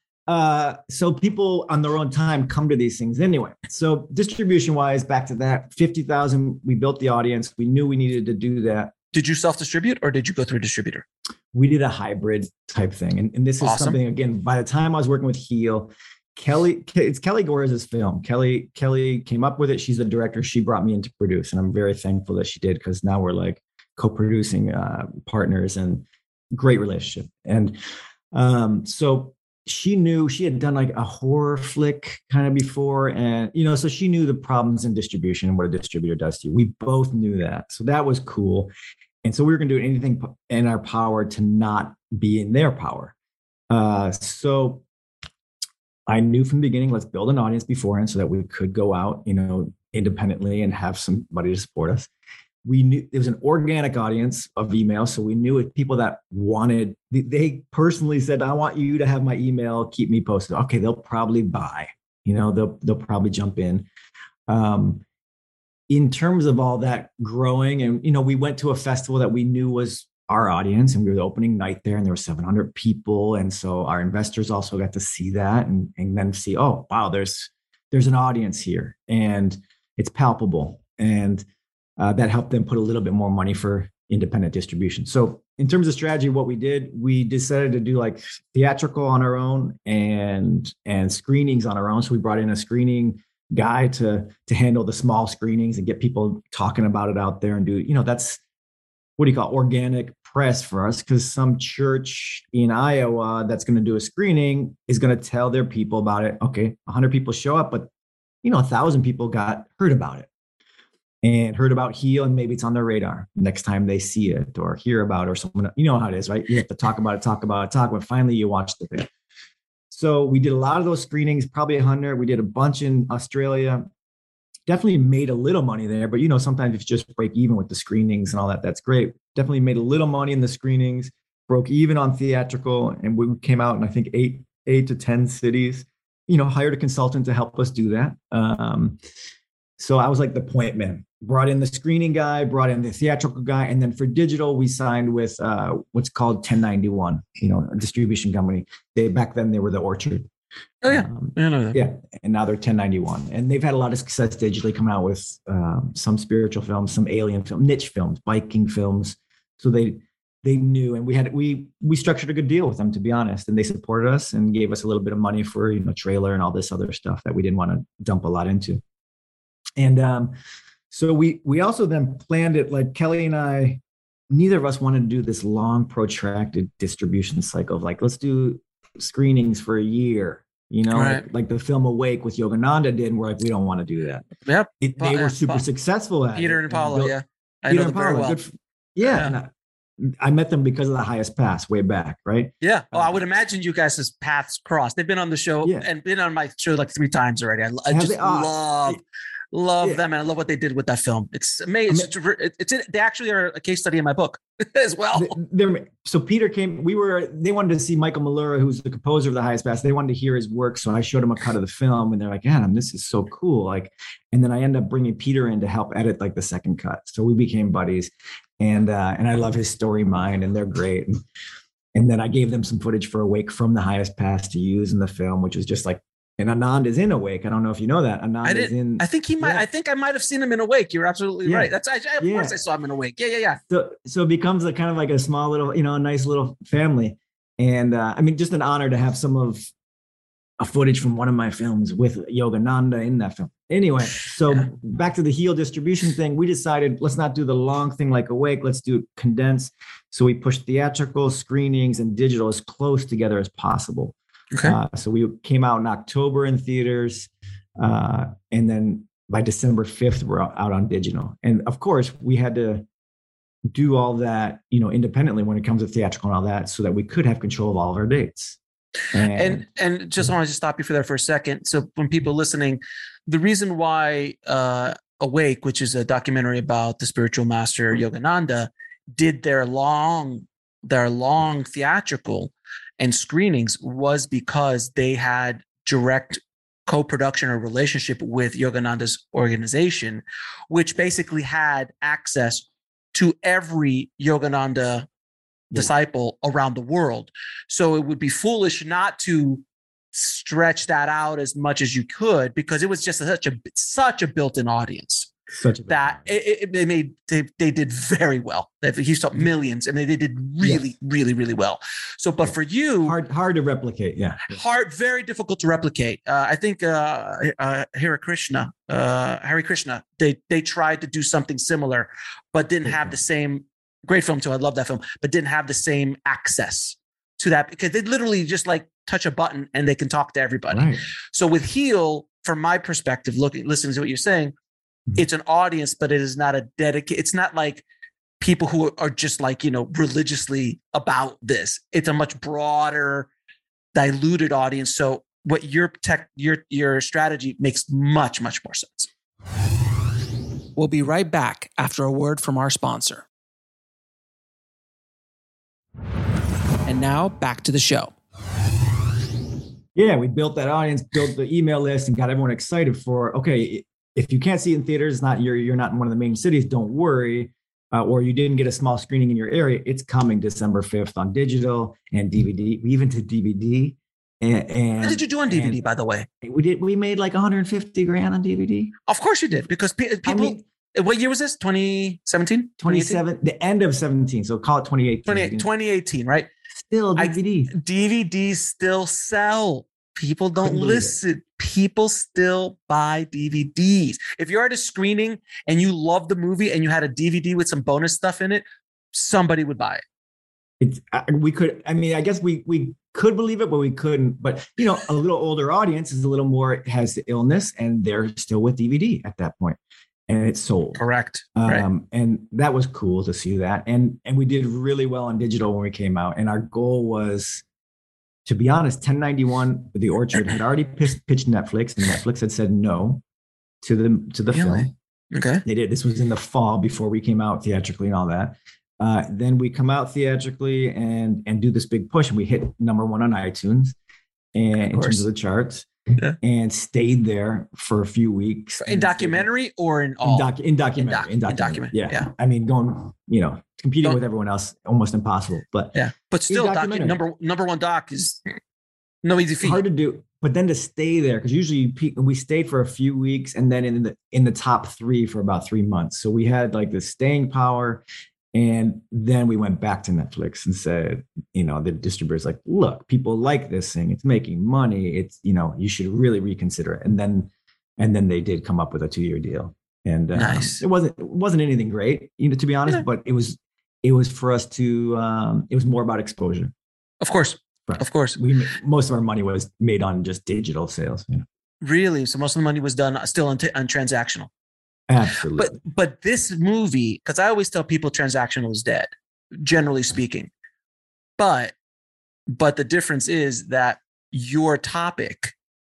So people on their own time come to these things anyway. So distribution wise, back to that 50,000, we built the audience. We knew we needed to do that. Did you self-distribute or did you go through a distributor? We did a hybrid type thing. And this is awesome. Something, again, by the time I was working with Heal, it's Kelly Gores's film. Kelly came up with it. She's the director. She brought me in to produce. And I'm very thankful that she did, because now we're like co-producing partners. And great relationship. And so she knew she had done like a horror flick kind of before. And, so she knew the problems in distribution and what a distributor does to you. We both knew that. So that was cool. And so we were going to do anything in our power to not be in their power. So I knew from the beginning, let's build an audience beforehand so that we could go out, independently and have somebody to support us. We knew it was an organic audience of email. So we knew it people that wanted, they personally said, I want you to have my email, keep me posted. Okay, they'll probably buy, they'll probably jump in. In terms of all that growing, and, we went to a festival that we knew was our audience, and we were the opening night there, and there were 700 people. And so our investors also got to see that and then see, oh, wow, there's an audience here and it's palpable. And that helped them put a little bit more money for independent distribution. So in terms of strategy, what we did, we decided to do like theatrical on our own and screenings on our own. So we brought in a screening guy to handle the small screenings and get people talking about it out there and do, that's what do you call organic press for us, because some church in Iowa that's going to do a screening is going to tell their people about it. Okay, 100 people show up, but 1,000 people heard about it and heard about Heal, and maybe it's on their radar next time they see it or hear about it, or someone, how it is, right? You have to talk about it, but finally you watch the thing. So we did a lot of those screenings, probably 100. We did a bunch in Australia. Definitely made a little money there, but sometimes if you just break even with the screenings and all that, that's great. Definitely made a little money in the screenings, broke even on theatrical, and we came out in I think 8 to 10 cities. Hired a consultant to help us do that. So I was like the point man. Brought in the screening guy, brought in the theatrical guy, and then for digital, we signed with what's called 1091, a distribution company. Back then they were the Orchard. Oh yeah, I know that. Yeah, and now they're 1091, and they've had a lot of success digitally. Come out with some spiritual films, some alien film, niche films, Viking films. So they knew, and we structured a good deal with them, to be honest, and they supported us and gave us a little bit of money for trailer and all this other stuff that we didn't want to dump a lot into. And so we also then planned it, like Kelly and I, neither of us wanted to do this long protracted distribution cycle of like, let's do screenings for a year, right. like the film Awake with Yogananda did. And we're like, we don't want to do that. Yep. They were super successful at Peter it. and Paula, yeah. I know them very well. Yeah. I met them because of the Highest Pass way back, right? Yeah. Oh, I would imagine you guys' paths crossed. They've been on the show and been on my show like 3 times already. I just love them, and I love what they did with that film. It's amazing. They actually are a case study in my book as well. So Peter came. They wanted to see Michael Malura, who's the composer of The Highest Pass. They wanted to hear his work, so I showed him a cut of the film, and they're like, "Adam, this is so cool!" Like, and then I ended up bringing Peter in to help edit like the second cut. So we became buddies, and I love his story mind, and they're great. And then I gave them some footage for Awake from The Highest Pass to use in the film, which was just like. And Anand is in Awake. I don't know if you know that. Anand is in. I think he might. Yeah. I think I might have seen him in Awake. You're absolutely right. Of course I saw him in Awake. Yeah. So it becomes a kind of like a small little, a nice little family. And just an honor to have some of a footage from one of my films with Yogananda in that film. Anyway, so back to the Heal distribution thing. We decided let's not do the long thing like Awake. Let's do it condensed. So we pushed theatrical screenings and digital as close together as possible. Okay. So we came out in October in theaters, and then by December 5th, we're out on digital. And of course, we had to do all that, independently when it comes to theatrical and all that, so that we could have control of all of our dates. And just wanted to stop you for there for a second. So when people listening, the reason why Awake, which is a documentary about the spiritual master Yogananda, did their long theatrical and screenings was because they had direct co-production or relationship with Yogananda's organization, which basically had access to every Yogananda disciple around the world. So it would be foolish not to stretch that out as much as you could, because it was just such a built-in audience. They did very well. He saw millions, and they did really, really well. So, but for you, hard to replicate. Yeah, very difficult to replicate. I think Hare Krishna, they tried to do something similar, but didn't have the same Great film too. I love that film, but didn't have the same access to that because they literally just like touch a button and they can talk to everybody. Right. So with Heel, from my perspective, listening to what you're saying, it's an audience, but it is not a dedicated. It's not like people who are just like, religiously about this. It's a much broader, diluted audience. So what your strategy makes much, much more sense. We'll be right back after a word from our sponsor. And now back to the show. Yeah, we built that audience, built the email list, and got everyone excited for, okay, if you can't see it in theaters, you're not in one of the main cities, don't worry. Or you didn't get a small screening in your area, it's coming December 5th on digital and DVD. We even did DVD. And what did you do on DVD, by the way? We made like 150 grand on DVD. Of course you did, because people. What year was this? 2017? 27, the end of 17. So call it 2018. 2018, right? Still DVD. DVDs still sell. People don't listen. People still buy DVDs. If you're at a screening and you love the movie and you had a DVD with some bonus stuff in it, somebody would buy it. I guess we could believe it, but we couldn't. But, a little older audience is a little more, has the illness, and they're still with DVD at that point. And it's sold. Correct. Right. And that was cool to see that. And we did really well on digital when we came out. And our goal was, to be honest, 1091, The Orchard, had already pitched Netflix, and Netflix had said no to the film. Okay. They did. This was in the fall before we came out theatrically and all that. Then we come out theatrically and do this big push, and we hit number 1 on iTunes and in terms of the charts. Yeah. And stayed there for a few weeks. In documentary or in all? In documentary. Yeah. I mean, competing with everyone else, almost impossible. But still, number one doc is no easy feat. Hard to do. But then to stay there, because usually we stayed for a few weeks, and then in the top 3 for about 3 months. So we had like the staying power. And then we went back to Netflix and said, the distributor's like, look, people like this thing. It's making money. It's, you should really reconsider it. And then they did come up with a 2-year deal. And nice. It wasn't anything great, to be honest, but it was for us to, it was more about exposure. Of course. Right. Of course. Most of our money was made on just digital sales. Really? So most of the money was done still on transactional. Absolutely. But this movie, because I always tell people transactional is dead, generally speaking. But the difference is that your topic,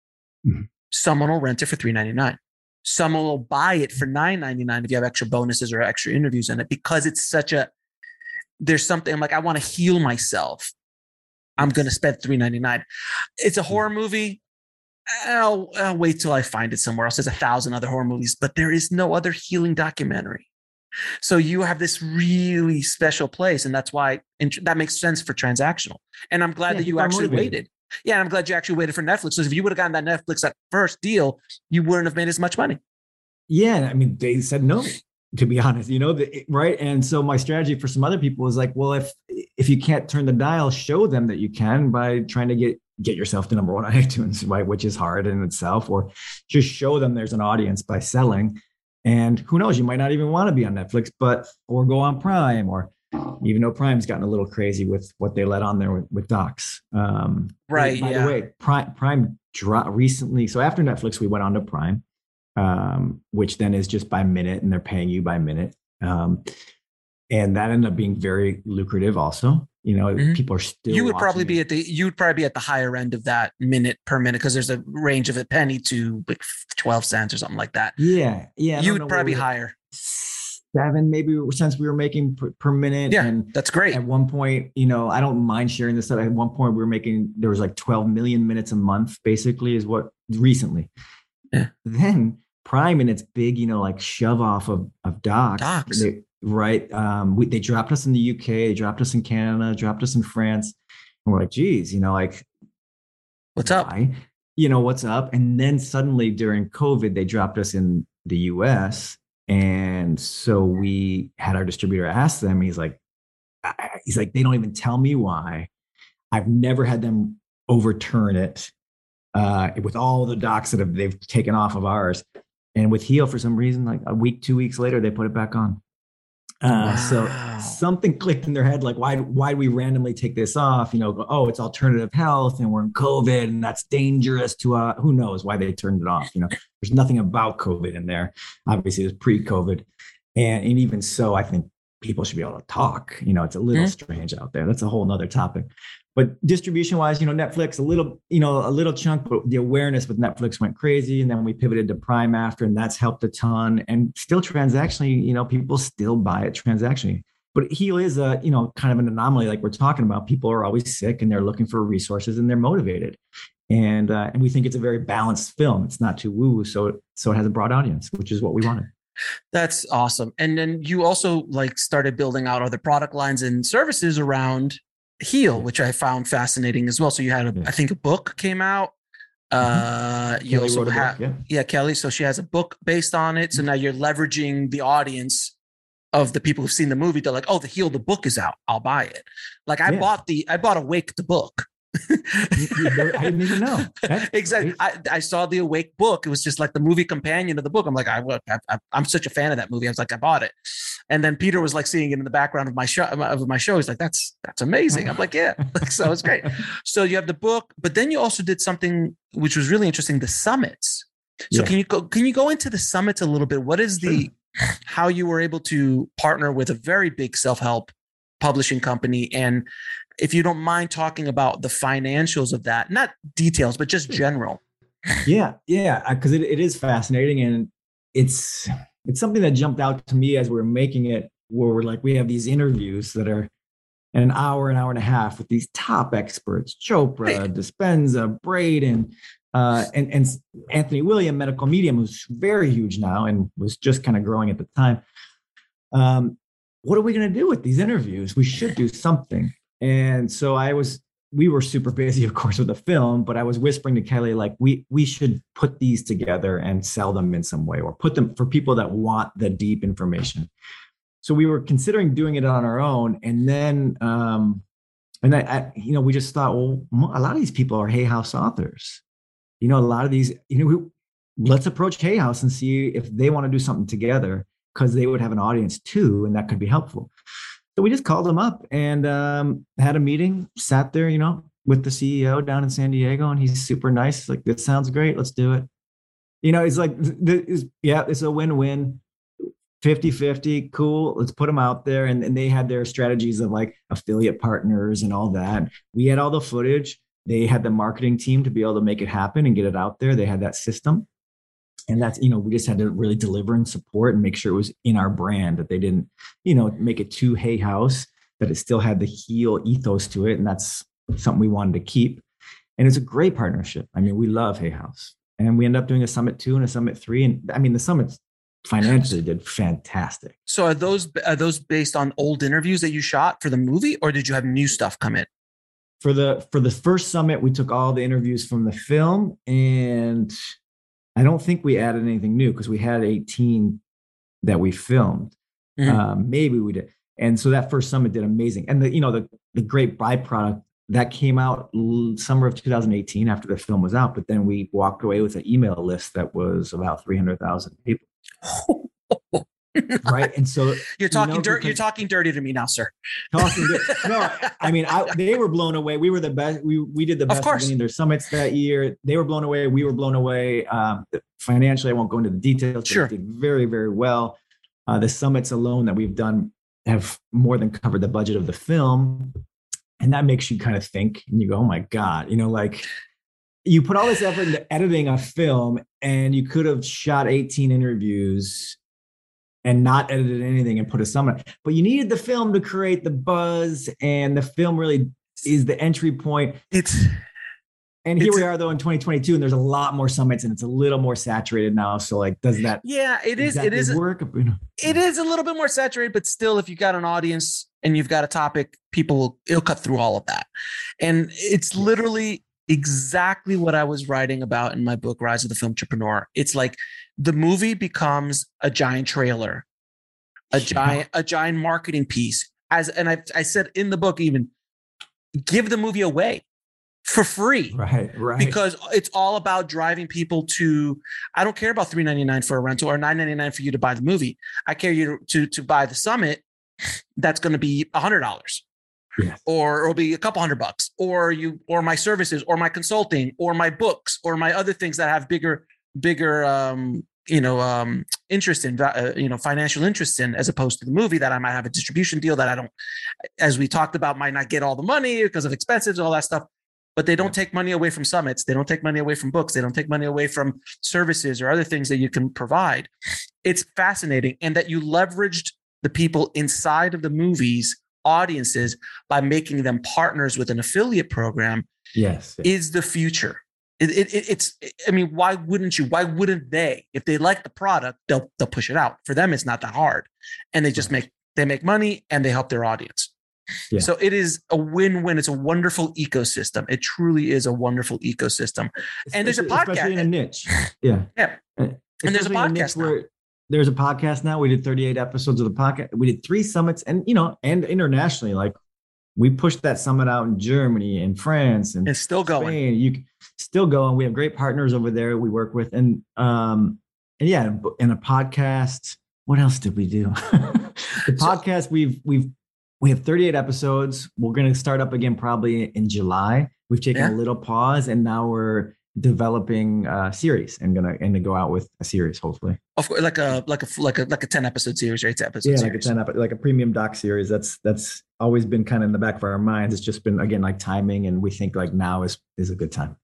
someone will rent it for $3.99. Someone will buy it for $9.99 if you have extra bonuses or extra interviews in it, because it's there's something I'm like, I want to heal myself. I'm going to spend $3.99. It's a horror movie. I'll wait till I find it somewhere else. There's 1,000 other horror movies, but there is no other healing documentary. So you have this really special place, and that's why that makes sense for transactional. And I'm glad that you actually waited. Yeah, I'm glad you actually waited for Netflix. Because if you would have gotten that Netflix at first deal, you wouldn't have made as much money. Yeah, I mean, they said no, to be honest, right? And so my strategy for some other people was like, well, if you can't turn the dial, show them that you can by trying to get yourself to number 1 on iTunes, right? Which is hard in itself, or just show them there's an audience by selling. And who knows, you might not even want to be on Netflix, or go on Prime, or even though Prime's gotten a little crazy with what they let on there with docs. Right. By the way, Prime dropped recently. So after Netflix, we went on to Prime, which then is just by minute, and they're paying you by minute. And that ended up being very lucrative also. People are still. You would probably be at the higher end of that minute per minute, because there's a range of a penny to like 12 cents or something like that. Yeah. You would probably be higher. 7 maybe cents we were making per minute. Yeah, and that's great. At one point, I don't mind sharing this stuff. At one point, there was like 12 million minutes a month, basically, is what recently. Yeah. Then Prime, and its big, like shove off of docs. Right. They dropped us in the UK, they dropped us in Canada, dropped us in France. And we're like, geez, what's up? What's up? And then suddenly during COVID, they dropped us in the US. And so we had our distributor ask them, he's like, they don't even tell me why. I've never had them overturn it with all the docs that they've taken off of ours. And with Heel, for some reason, like a week, 2 weeks later, they put it back on. So Wow. something clicked in their head, like why do we randomly take this off? Oh, it's alternative health, and we're in COVID, and that's dangerous to who knows why they turned it off. There's nothing about COVID in there. Obviously, it was pre-COVID, and even so, I think people should be able to talk. It's a little strange out there. That's a whole nother topic. But distribution wise, Netflix, a little chunk, but the awareness with Netflix went crazy. And then we pivoted to Prime after, and that's helped a ton. And still transactionally, people still buy it transactionally. But Heal is a, kind of an anomaly like we're talking about. People are always sick and they're looking for resources and they're motivated. And we think it's a very balanced film. It's not too woo. So it has a broad audience, which is what we wanted. That's awesome. And then you also started building out other product lines and services around Heal, which I found fascinating as well. So you had, I think a book came out. You Kelly also wrote a have, book, Kelly. So she has a book based on it. So now you're leveraging the audience of the people who've seen the movie. They're like, oh, the book is out. I'll buy it. I bought Awake the book. I didn't even know. Exactly. I saw the Awake book. It was just like the movie companion of the book. I'm like, I'm such a fan of that movie. I was like, I bought it. And then Peter was seeing it in the background of my show. He's like, that's amazing. I'm like, yeah. So it's great. So you have the book, but then you also did something which was really interesting, the summits. So can you go into the summits a little bit? What is how you were able to partner with a very big self-help publishing company, and if you don't mind talking about the financials of that, not details, but just general. Yeah. Because it is fascinating, and it's something that jumped out to me as we were making it, where we have these interviews that are an hour and a half with these top experts, Chopra, Dispenza, Braden, and Anthony William, Medical Medium, who's very huge now and was just kind of growing at the time. What are we going to do with these interviews? We should do something. And so we were super busy, of course, with the film, but I was whispering to Kelly, we should put these together and sell them in some way, or put them for people that want the deep information. So we were considering doing it on our own. And then, we just thought, well, a lot of these people are Hay House authors. A lot of these, let's approach Hay House and see if they want to do something together, because they would have an audience too, and that could be helpful. So we just called them up and had a meeting, sat there, with the CEO down in San Diego, and he's super nice. Like, this sounds great. Let's do it. It's like, it's a win-win, 50-50. Cool. Let's put them out there. And they had their strategies of affiliate partners and all that. We had all the footage. They had the marketing team to be able to make it happen and get it out there. They had that system. And that's, we just had to really deliver and support and make sure it was in our brand, that they didn't, make it too Hay House, that it still had the Heal ethos to it. And that's something we wanted to keep. And it's a great partnership. I mean, we love Hay House. And we ended up doing a Summit 2 and a Summit 3. And I mean, the Summits financially did fantastic. So are those based on old interviews that you shot for the movie, or did you have new stuff come in? For the first Summit, we took all the interviews from the film, and I don't think we added anything new because we had 18 that we filmed. Mm-hmm. Maybe we did. And so that first Summit did amazing. And the great byproduct that came out summer of 2018 after the film was out. But then we walked away with an email list that was about 300,000 people. Right. And so you're talking dirty to me now, sir. No, I mean, they were blown away. We were the best. We did the best of winning their summits that year. They were blown away. We were blown away. Financially, I won't go into the details. Sure. But it did very, very well. The summits alone that we've done have more than covered the budget of the film. And that makes you kind of think, and you go, oh my God, you put all this effort into editing a film, and you could have shot 18 interviews and not edited anything and put a summit. But you needed the film to create the buzz, and the film really is the entry point. And here we are though in 2022, and there's a lot more summits, and it's a little more saturated now. So does that? Yeah, it is. It is work. It is a little bit more saturated, but still, if you've got an audience and you've got a topic, it'll cut through all of that. And it's literally exactly what I was writing about in my book, Rise of the Film Entrepreneur. It's like the movie becomes a giant trailer, a giant marketing piece. I said in the book, even give the movie away for free. Right. Because it's all about driving people to, I don't care about $3.99 for a rental or $9.99 for you to buy the movie. I care you to buy the summit that's going to be $100. Yes. Or it'll be a couple $100, or my services, or my consulting, or my books, or my other things that have bigger interest in, financial interest in, as opposed to the movie that I might have a distribution deal that I don't, as we talked about, might not get all the money because of expenses, all that stuff. But they don't take money away from summits. They don't take money away from books. They don't take money away from services or other things that you can provide. It's fascinating. And that you leveraged the people inside of the movies audiences by making them partners with an affiliate program is the future. Why wouldn't you? Why wouldn't they? If they like the product, they'll push it out. For them, it's not that hard. And they just make money and they help their audience. Yeah. So it is a win-win. It's a wonderful ecosystem. It truly is a wonderful ecosystem. And there's a podcast. Especially in a niche. Yeah. And there's a podcast now. There's a podcast now. We did 38 episodes of the podcast. We did 3 summits, and internationally, like we pushed that summit out in Germany and France and it's still Spain. going. Still going. We have great partners over there we work with, and a podcast. What else did we do? The podcast we have 38 episodes. We're going to start up again probably in July. We've taken a little pause, and now we're developing a series and gonna go out with a series, hopefully. Of course, like a 10 episode series or 8 episode series. Like a premium doc series. That's always been kind of in the back of our minds. It's just been, again, like timing, and we think like now is a good time.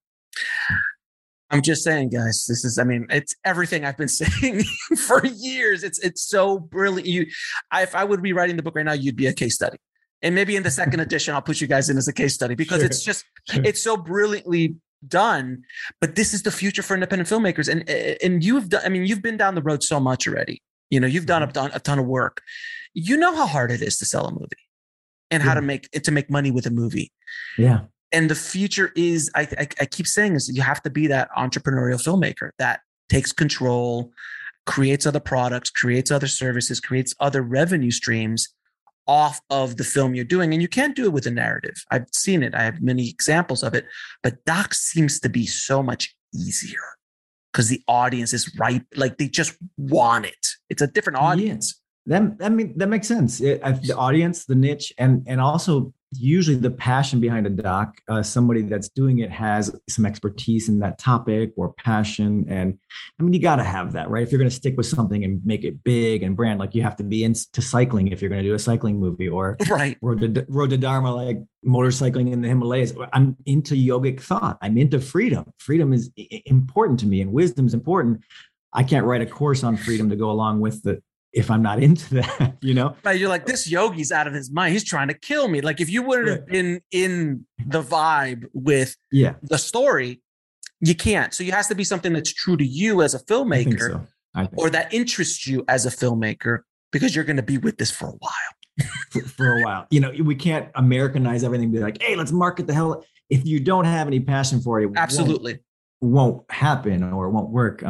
I'm just saying, guys, it's everything I've been saying for years. It's so brilliant. If I would be writing the book right now, you'd be a case study. And maybe in the second edition, I'll put you guys in as a case study because it's so brilliantly done. But this is the future for independent filmmakers. And you've been down the road so much already. You've done a ton of work. You know how hard it is to sell a movie and how to make money with a movie. Yeah. And the future is, I keep saying this, you have to be that entrepreneurial filmmaker that takes control, creates other products, creates other services, creates other revenue streams off of the film you're doing. And you can't do it with a narrative. I've seen it. I have many examples of it, but doc seems to be so much easier because the audience is right. Like they just want it. It's a different audience. Yeah. That makes sense. The audience, the niche, and also usually the passion behind a doc. Somebody that's doing it has some expertise in that topic or passion, and you got to have that, right? If you're going to stick with something and make it big and brand, like you have to be into cycling if you're going to do a cycling movie, or Road to Dharma, like motorcycling in the Himalayas. I'm into yogic thought. I'm into freedom. Freedom is important to me, and wisdom is important. I can't write a course on freedom to go along with if I'm not into that, But you're like, this yogi's out of his mind. He's trying to kill me. Like if you wouldn't have been in the vibe with the story, you can't. So it has to be something that's true to you as a filmmaker, or that interests you as a filmmaker, because you're going to be with this for a while. for a while. We can't Americanize everything. Be like, hey, let's market the hell. If you don't have any passion for it, absolutely won't happen, or it won't work.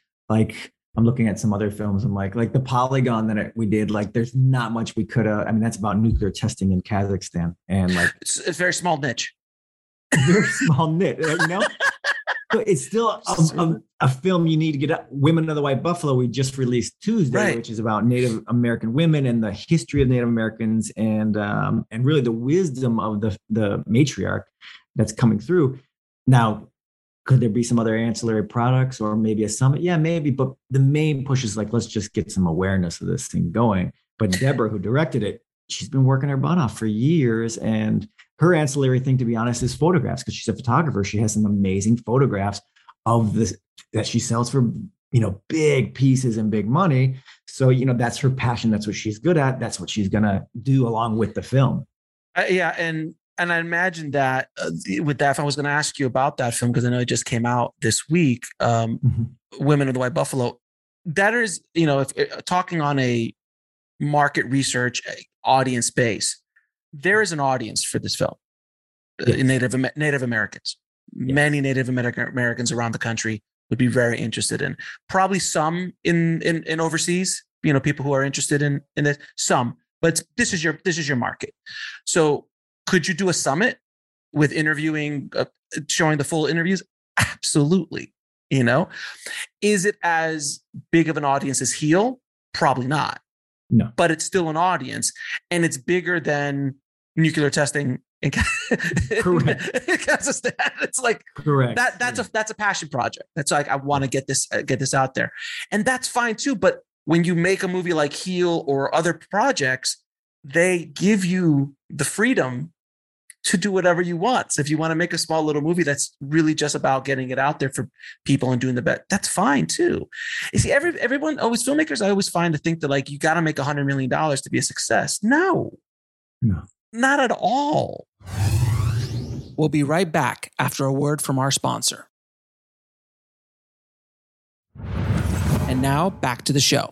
I'm looking at some other films. I'm like the Polygon that we did, like there's not much we could have. That's about nuclear testing in Kazakhstan. And it's a very small niche. Very small niche, But it's still a film you need to get up. Women of the White Buffalo, we just released Tuesday, which is about Native American women and the history of Native Americans and really the wisdom of the matriarch that's coming through. Now, could there be some other ancillary products or maybe a summit? Yeah, maybe. But the main push is let's just get some awareness of this thing going. But Deborah, who directed it, she's been working her butt off for years. And her ancillary thing, to be honest, is photographs, because she's a photographer. She has some amazing photographs of this that she sells for, big pieces and big money. So, that's her passion. That's what she's good at. That's what she's going to do along with the film. And I imagine that with that, if I was going to ask you about that film, because I know it just came out this week, Women of the White Buffalo, that is, if talking on a market research audience base, there is an audience for this film. Native Americans. Yes. Many Native Americans around the country would be very interested in. Probably some in overseas, people who are interested in this. Some, but this is your market. So could you do a summit with interviewing, showing the full interviews? Absolutely. Is it as big of an audience as Heal? Probably not. No. but it's still an audience, and it's bigger than nuclear testing in Correct. Kazakhstan. It's like Correct. That's a passion project. That's like, I want to get this out there, and that's fine too. But when you make a movie like Heal or other projects, they give you the freedom to do whatever you want. So if you want to make a small little movie that's really just about getting it out there for people and doing the best, that's fine too. You see, everyone always, filmmakers, I always find to think that like, you got to make $100 million to be a success. No, not at all. We'll be right back after a word from our sponsor. And now back to the show.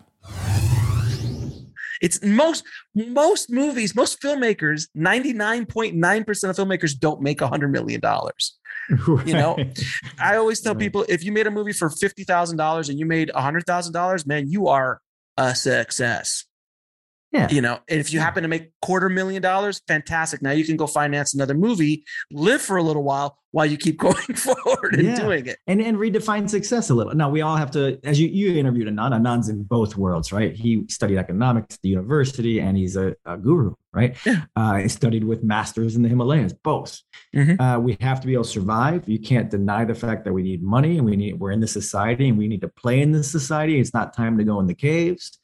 It's most movies, most filmmakers, 99.9% of filmmakers don't make $100 million. Right. You know, I always tell people, if you made a movie for $50,000 and you made $100,000, man, you are a success. Yeah. You know, and if you happen to make $250,000, fantastic. Now you can go finance another movie, live for a little while you keep going forward and doing it. And redefine success a little. Now we all have to, as you interviewed Anand's in both worlds, right? He studied economics at the university and he's a guru, right? Yeah. He studied with masters in the Himalayas, both. Mm-hmm. We have to be able to survive. You can't deny the fact that we need money and we're in this society and we need to play in this society. It's not time to go in the caves.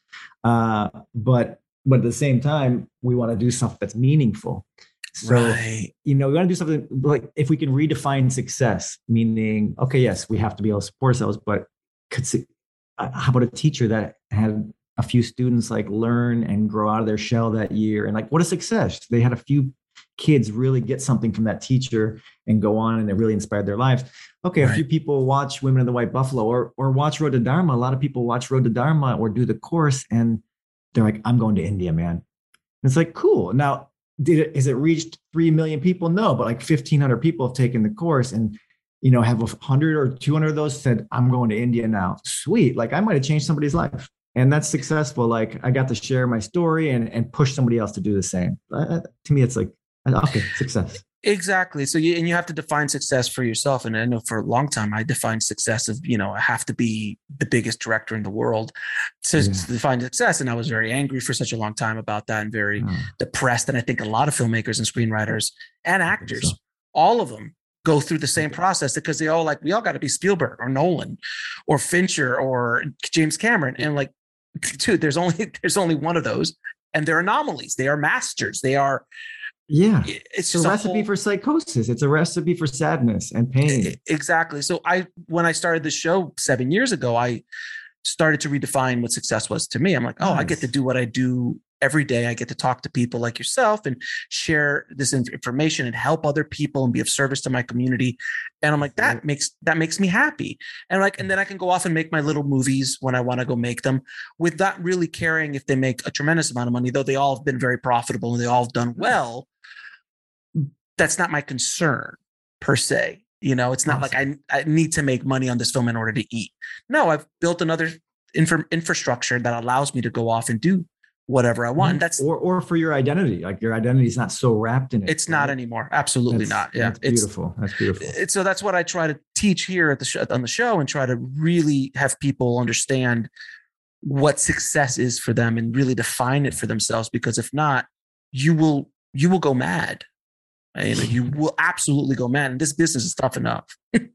But at the same time, we want to do something that's meaningful. So, we want to do something like, if we can redefine success, meaning, okay, yes, we have to be able to support ourselves, but how about a teacher that had a few students like learn and grow out of their shell that year? And like, what a success. They had a few kids really get something from that teacher and go on and it really inspired their lives. Okay, a few people watch Women in the White Buffalo or watch Road to Dharma. A lot of people watch Road to Dharma or do the course and they're like, I'm going to India, man. And it's like, cool. Now, has it reached 3 million people? No, but like 1,500 people have taken the course and, have 100 or 200 of those said, I'm going to India now. Sweet. Like I might've changed somebody's life and that's successful. Like I got to share my story and push somebody else to do the same. To me, it's like, okay, success. Exactly. So you have to define success for yourself. And I know for a long time, I defined success of, I have to be the biggest director in the world to define success. And I was very angry for such a long time about that and very depressed. And I think a lot of filmmakers and screenwriters and actors, all of them go through the same process because we all got to be Spielberg or Nolan or Fincher or James Cameron. And like, dude, there's only one of those and they're anomalies. They are masters. They are, it's just a recipe for psychosis. It's a recipe for sadness and pain. Exactly. So when I started the show 7 years ago, I started to redefine what success was to me. I'm like, I get to do what I do every day. I get to talk to people like yourself and share this information and help other people and be of service to my community. And I'm like, that makes me happy. And then I can go off and make my little movies when I want to go make them without really caring if they make a tremendous amount of money, though they all have been very profitable and they all have done well. That's not my concern per se. It's not like I need to make money on this film in order to eat. No, I've built another infrastructure that allows me to go off and do whatever I want. That's or for your identity. Like your identity is not so wrapped in it. It's not anymore. Absolutely not. Yeah. That's beautiful. That's beautiful. So that's what I try to teach here on the show and try to really have people understand what success is for them and really define it for themselves. Because if not, you will go mad. You will absolutely go mad. And this business is tough enough.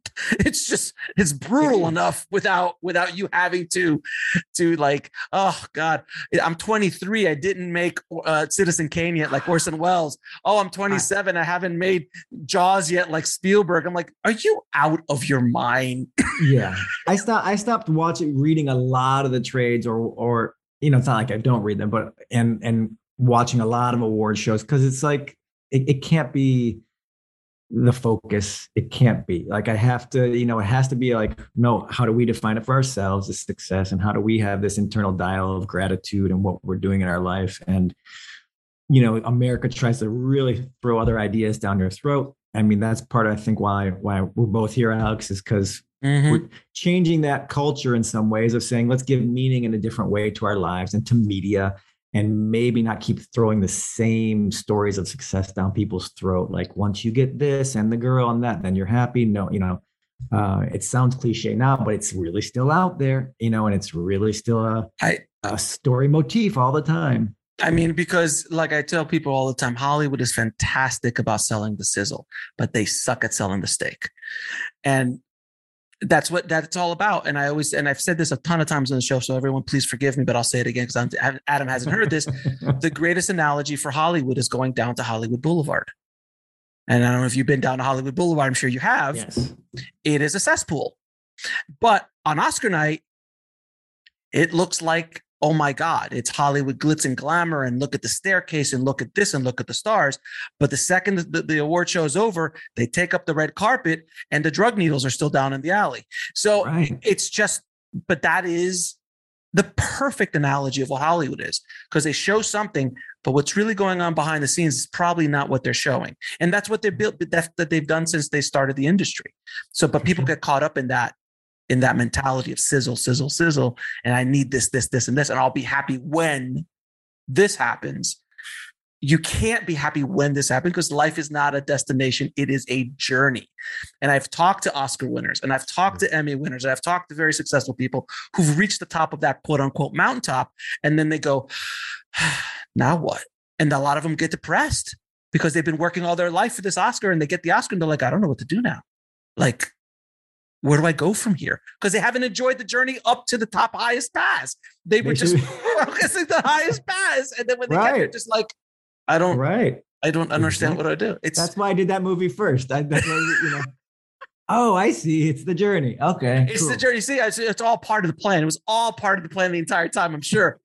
It's brutal enough without you having to like, oh God, I'm 23. I didn't make Citizen Kane yet, like Orson Welles. Oh, I'm 27. I haven't made Jaws yet, like Spielberg. I'm like, are you out of your mind? Yeah. I stopped reading a lot of the trades or it's not like I don't read them, but, and watching a lot of award shows. Cause it's like, it can't be the focus. It can't be like, I have to, it has to be like, no, how do we define it for ourselves as success? And how do we have this internal dialogue of gratitude and what we're doing in our life? And, America tries to really throw other ideas down your throat. I mean, that's part of, I think, why we're both here, Alex, is because we're changing that culture in some ways of saying, let's give meaning in a different way to our lives and to media. And maybe not keep throwing the same stories of success down people's throat. Like once you get this and the girl and that, then you're happy. No, it sounds cliche now, but it's really still out there, and it's really still a story motif all the time. I mean, because like I tell people all the time, Hollywood is fantastic about selling the sizzle, but they suck at selling the steak. And that's what that's all about. And I've said this a ton of times on the show, so everyone please forgive me, but I'll say it again because Adam hasn't heard this. The greatest analogy for Hollywood is going down to Hollywood Boulevard. And I don't know if you've been down to Hollywood Boulevard. I'm sure you have. Yes. It is a cesspool. But on Oscar night, it looks like, oh my God, it's Hollywood glitz and glamour, and look at the staircase and look at this and look at the stars. But the second the award show is over, they take up the red carpet and the drug needles are still down in the alley. So It's just, but that is the perfect analogy of what Hollywood is, because they show something, but what's really going on behind the scenes is probably not what they're showing. And that's what that they've done since they started the industry. So, but people get caught up in that mentality of sizzle, sizzle, sizzle. And I need this, this, this, and this. And I'll be happy when this happens. You can't be happy when this happens because life is not a destination. It is a journey. And I've talked to Oscar winners and I've talked to Emmy winners. And I've talked to very successful people who've reached the top of that quote unquote mountaintop. And then they go, now what? And a lot of them get depressed because they've been working all their life for this Oscar, and they get the Oscar and they're like, I don't know what to do now. Like, where do I go from here? Because they haven't enjoyed the journey up to the top highest pass. They were just focusing the highest pass. And then when they get there, just like, I don't understand what I do. That's why I did that movie first. That's why, Oh, I see. It's the journey. Okay. It's the journey. See, it's all part of the plan. It was all part of the plan the entire time, I'm sure.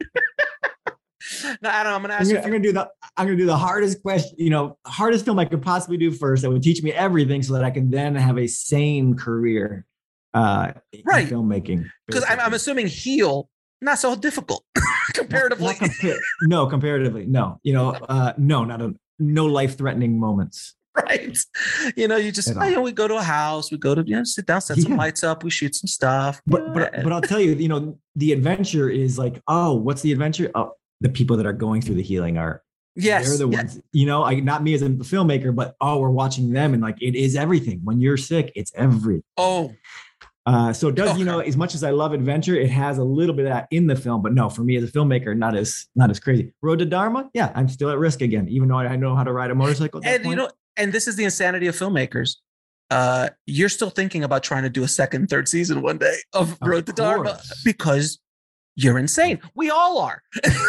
Now, Adam, I'm going to ask you. I'm going to do the hardest question, hardest film I could possibly do first that would teach me everything so that I can then have a sane career in filmmaking. Because I'm assuming Heel, not so difficult comparatively. No, comparatively. No, no life-threatening moments. Right. You just, we go to a house, we go to, sit down, set some lights up, we shoot some stuff. But I'll tell you, the adventure is like, oh, what's the adventure? Oh, the people that are going through the healing are, they're the ones, not me as a filmmaker, but we're watching them. And like, it is everything. When you're sick, it's everything. Oh, so it does, as much as I love adventure, it has a little bit of that in the film, but no, for me as a filmmaker, not as crazy. Road to Dharma. Yeah. I'm still at risk again, even though I know how to ride a motorcycle. And this is the insanity of filmmakers. You're still thinking about trying to do a second, third season one day of Road to Dharma because you're insane. We all are.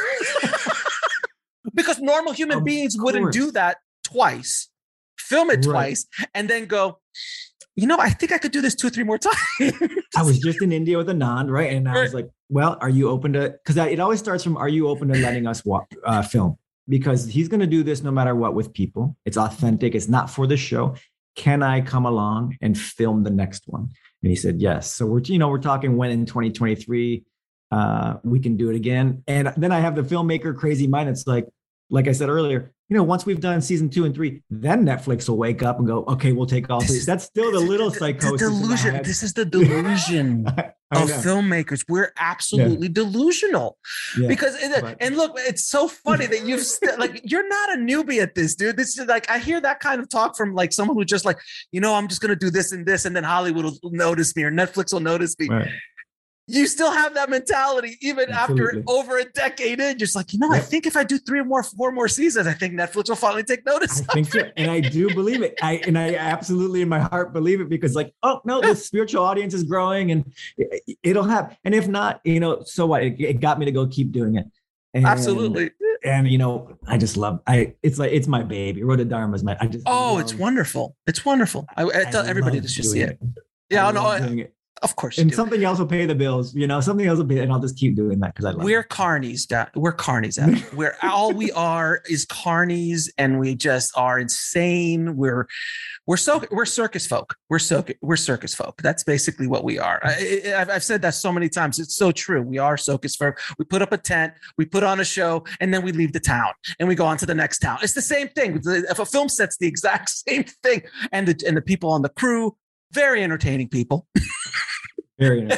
Because normal human beings wouldn't do that twice, film it twice, and then go, I think I could do this 2 or 3 more times. I was just in India with Anand, right? And I was like, well, are you open to, because it always starts from, are you open to letting us film? Because he's going to do this no matter what with people. It's authentic. It's not for the show. Can I come along and film the next one? And he said, yes. So we're talking when in 2023, we can do it again. And then I have the filmmaker crazy mind. It's like I said earlier, once we've done season 2 and 3, then Netflix will wake up and go, okay, we'll take all 3. That's still the little psychosis. Delusion. This is the delusion of filmmakers. We're absolutely delusional because, and look, it's so funny that you've you're not a newbie at this, dude. This is I hear that kind of talk from someone who just I'm just going to do this and this, and then Hollywood will notice me or Netflix will notice me. Right. You still have that mentality even after over a decade in. Just I think if I do 4 more seasons, I think Netflix will finally take notice. I think so. And I do believe it. I absolutely in my heart believe it because the spiritual audience is growing and it'll happen. And if not, so what? It got me to go keep doing it. And, absolutely. And I just love. It's my baby. Road to Dharma is my. It's wonderful. It's wonderful. I tell everybody to just see it. Yeah, doing it. Of course. And something else will pay the bills, something else will pay, and I'll just keep doing that because I love it. We're carnies, we're carnies. We're all we are is carnies, and we just are insane. We're circus folk. We're circus folk. That's basically what we are. I've said that so many times. It's so true. We are circus folk. We put up a tent, we put on a show, and then we leave the town and we go on to the next town. It's the same thing. If a film set's the exact same thing, and the people on the crew, very entertaining people. Very entertaining.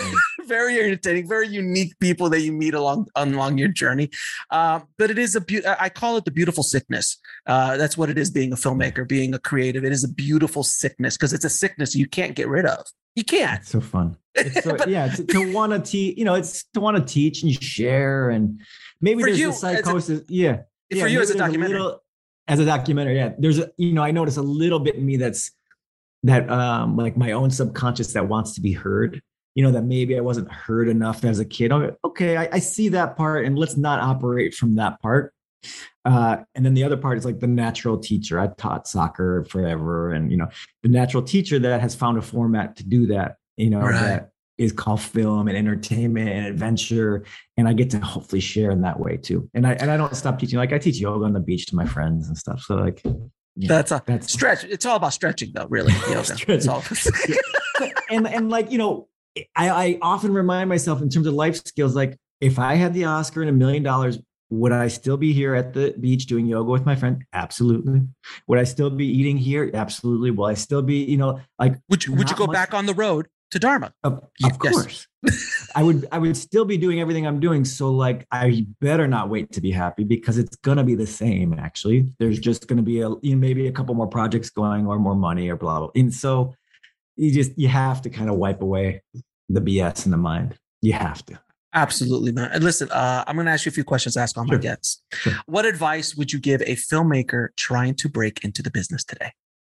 Very entertaining, very unique people that you meet along your journey. But it is I call it the beautiful sickness. That's what it is, being a filmmaker, being a creative. It is a beautiful sickness, because it's a sickness you can't get rid of. You can't. It's so fun. It's so, to want to teach, it's to want to teach and share, and maybe there's a psychosis. For you as a documentary. As a documentary, there's I notice a little bit in me that like my own subconscious that wants to be heard. That maybe I wasn't heard enough as a kid. Okay, I see that part, and let's not operate from that part. And then the other part is like the natural teacher. I taught soccer forever, and the natural teacher that has found a format to do that. Right. That is called film and entertainment and adventure, and I get to hopefully share in that way too. And I don't stop teaching. Like I teach yoga on the beach to my friends and stuff. So like that's stretch. It's all about stretching, though. Really, yoga. It's all. and like I often remind myself in terms of life skills, like if I had the Oscar and $1 million, would I still be here at the beach doing yoga with my friend? Absolutely. Would I still be eating here? Absolutely. Will I still be, like, would you go back on the road to Dharma? Of course. I would still be doing everything I'm doing. So like, I better not wait to be happy, because it's going to be the same. Actually, there's just going to be maybe a couple more projects going, or more money, or blah, blah. And so you have to kind of wipe away the BS in the mind. You have to. Absolutely, man. And listen, I'm going to ask you a few questions to ask all my guests. Sure. What advice would you give a filmmaker trying to break into the business today?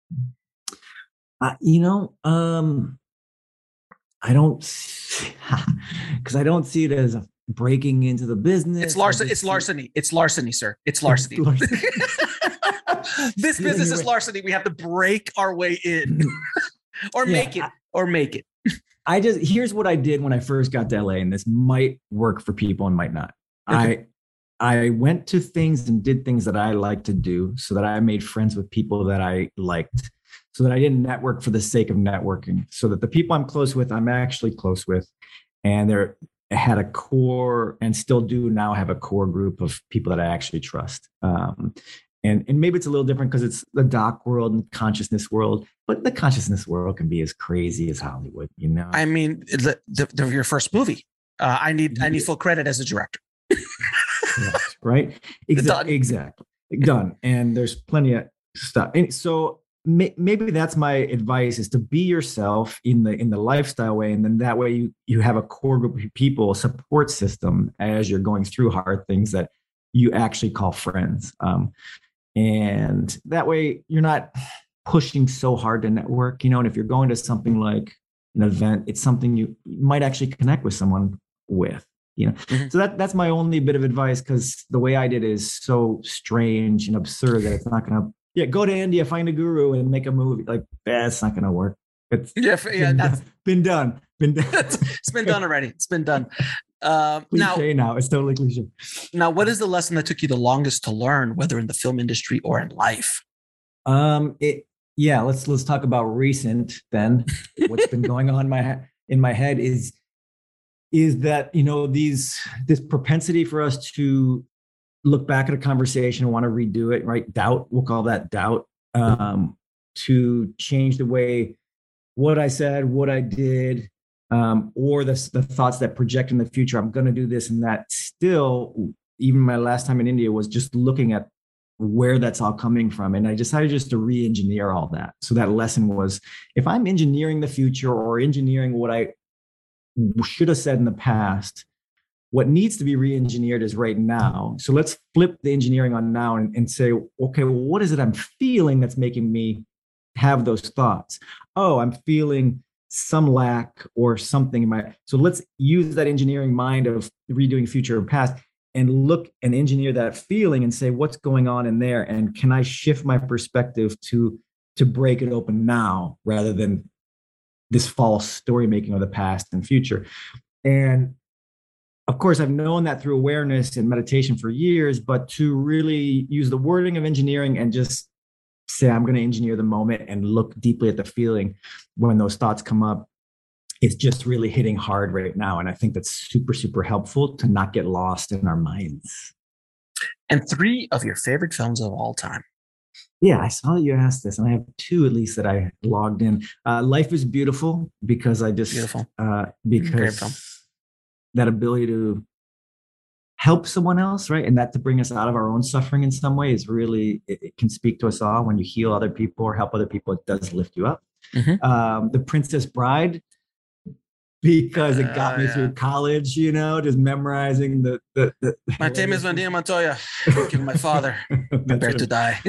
I don't, because I don't see it as breaking into the business. It's larceny. It's larceny, sir. It's larceny. This business is larceny. We have to break our way in, or make it. Here's what I did when I first got to LA, and this might work for people and might not. Okay. I went to things and did things that I like to do, so that I made friends with people that I liked, so that I didn't network for the sake of networking, so that the people I'm close with, I'm actually close with. And I had a core, and still do now have a core group of people that I actually trust. And maybe it's a little different because it's the doc world and consciousness world, but the consciousness world can be as crazy as Hollywood, I mean, your first movie. I need full credit as a director. Correct, right? Exactly. Done. And there's plenty of stuff. And so maybe that's my advice, is to be yourself in the lifestyle way. And then that way you have a core group of people, a support system as you're going through hard things that you actually call friends. And that way you're not pushing so hard to network, and if you're going to something like an event, it's something you might actually connect with someone with, So that's my only bit of advice, because the way I did is so strange and absurd that it's not going to, go to India, find a guru and make a movie. Like, that's not going to work. That's been done. It's been done already. It's been done. Now it's totally cliche. Now, what is the lesson that took you the longest to learn, whether in the film industry or in life? Let's talk about recent then. What's been going on in my head is that, this propensity for us to look back at a conversation and want to redo it, right? Doubt, we'll call that doubt, to change the way what I said, what I did, or the thoughts that project in the future. I'm going to do this and that. Still, even my last time in India was just looking at where that's all coming from. And I decided just to re-engineer all that. So that lesson was, if I'm engineering the future or engineering what I should have said in the past, what needs to be re-engineered is right now. So let's flip the engineering on now and say, okay, well, what is it I'm feeling that's making me have those thoughts? Oh, I'm feeling some lack or something so let's use that engineering mind of redoing future and past and look and engineer that feeling and say, what's going on in there? And can I shift my perspective to break it open now, rather than this false story making of the past and future? And of course, I've known that through awareness and meditation for years, but to really use the wording of engineering and just say, I'm going to engineer the moment and look deeply at the feeling when those thoughts come up, it's just really hitting hard right now. And I think that's super, super helpful to not get lost in our minds. And 3 of your favorite films of all time. Yeah, I saw you asked this, and I have 2 at least that I logged in. Life is Beautiful, because I just, Beautiful. Because that ability to help someone else, right? And that to bring us out of our own suffering in some way is really, it can speak to us all. When you heal other people or help other people, it does lift you up. The Princess Bride, because it got me through college, you know, just memorizing the My name is Vadim Montoya. Give my father. Prepare to die.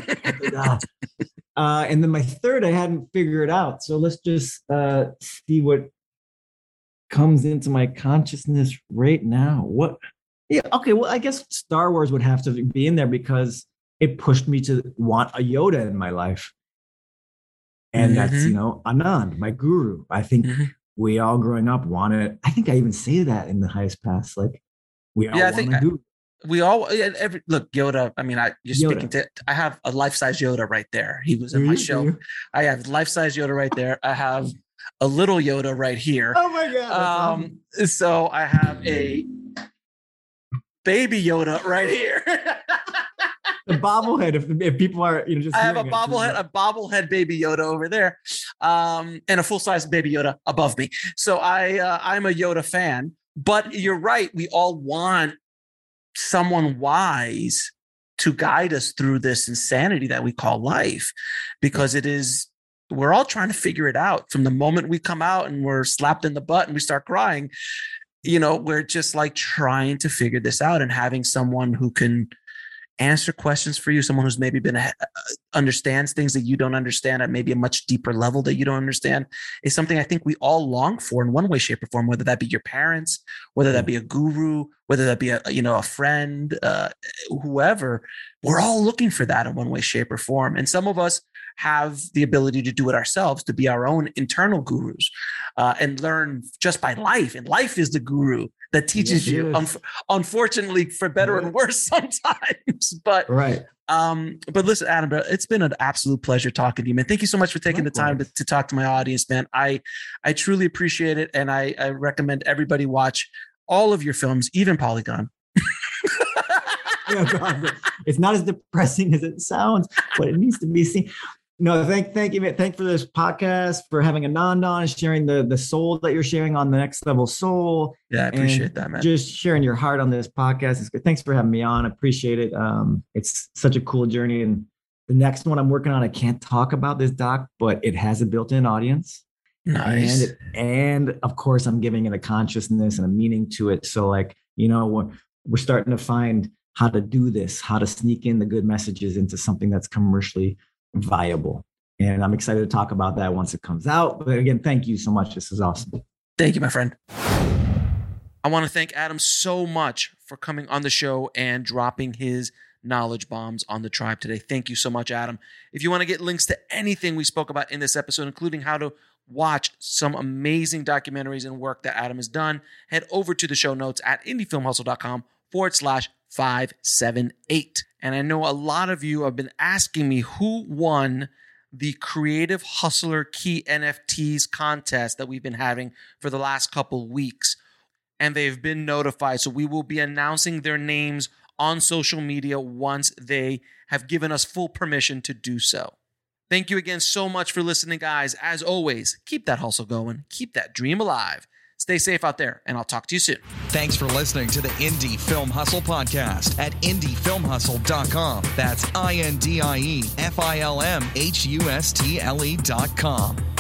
And then my third, I hadn't figured out. So let's just see what comes into my consciousness right now. What? Yeah. Okay. Well, I guess Star Wars would have to be in there because it pushed me to want a Yoda in my life. And that's, you know, Anand, my guru. I think we all growing up wanted, I think I even say that in the highest pass, like we all want a guru. We all look, Yoda. I mean, I have a life-size Yoda right there. He was in my show. I have life-size Yoda right there. I have a little Yoda right here. Oh my God. So I have a baby Yoda right here. The bobblehead, if people are, you know, just I have a bobblehead baby Yoda over there, and a full-size baby Yoda above me. So I'm a Yoda fan. But you're right. We all want someone wise to guide us through this insanity that we call life, because we're all trying to figure it out from the moment we come out and we're slapped in the butt and we start crying. You know, we're just like trying to figure this out, and having someone who can answer questions for you, someone who's maybe understands things that you don't understand at maybe a much deeper level that you don't understand, is something I think we all long for in one way, shape, or form, whether that be your parents, whether that be a guru, whether that be a friend, whoever. We're all looking for that in one way, shape, or form. And some of us have the ability to do it ourselves, to be our own internal gurus, and learn just by life. And life is the guru that teaches you, unfortunately, for better and worse sometimes. But but listen, Adam, it's been an absolute pleasure talking to you, man. Thank you so much for taking the time to talk to my audience, man. I truly appreciate it, and I recommend everybody watch all of your films, even Polygon. It's not as depressing as it sounds, but it needs to be seen. No, thank you, man. Thank for this podcast, for having Anand on, sharing the soul that you're sharing on the Next Level Soul. Yeah, I appreciate that, man. Just sharing your heart on this podcast. It's good. Thanks for having me on. I appreciate it. It's such a cool journey. And the next one I'm working on, I can't talk about this, Doc, but it has a built-in audience. Nice. And of course, I'm giving it a consciousness and a meaning to it. So like, you know, we're starting to find how to do this, how to sneak in the good messages into something that's commercially viable. And I'm excited to talk about that once it comes out. But again, thank you so much. This is awesome. Thank you, my friend. I want to thank Adam so much for coming on the show and dropping his knowledge bombs on the tribe today. Thank you so much, Adam. If you want to get links to anything we spoke about in this episode, including how to watch some amazing documentaries and work that Adam has done, head over to the show notes at indiefilmhustle.com/578. And I know a lot of you have been asking me who won the Creative Hustler Key NFTs contest that we've been having for the last couple weeks. And they've been notified. So we will be announcing their names on social media once they have given us full permission to do so. Thank you again so much for listening, guys. As always, keep that hustle going. Keep that dream alive. Stay safe out there, and I'll talk to you soon. Thanks for listening to the Indie Film Hustle podcast at indiefilmhustle.com. That's INDIEFILMHUSTLE.com.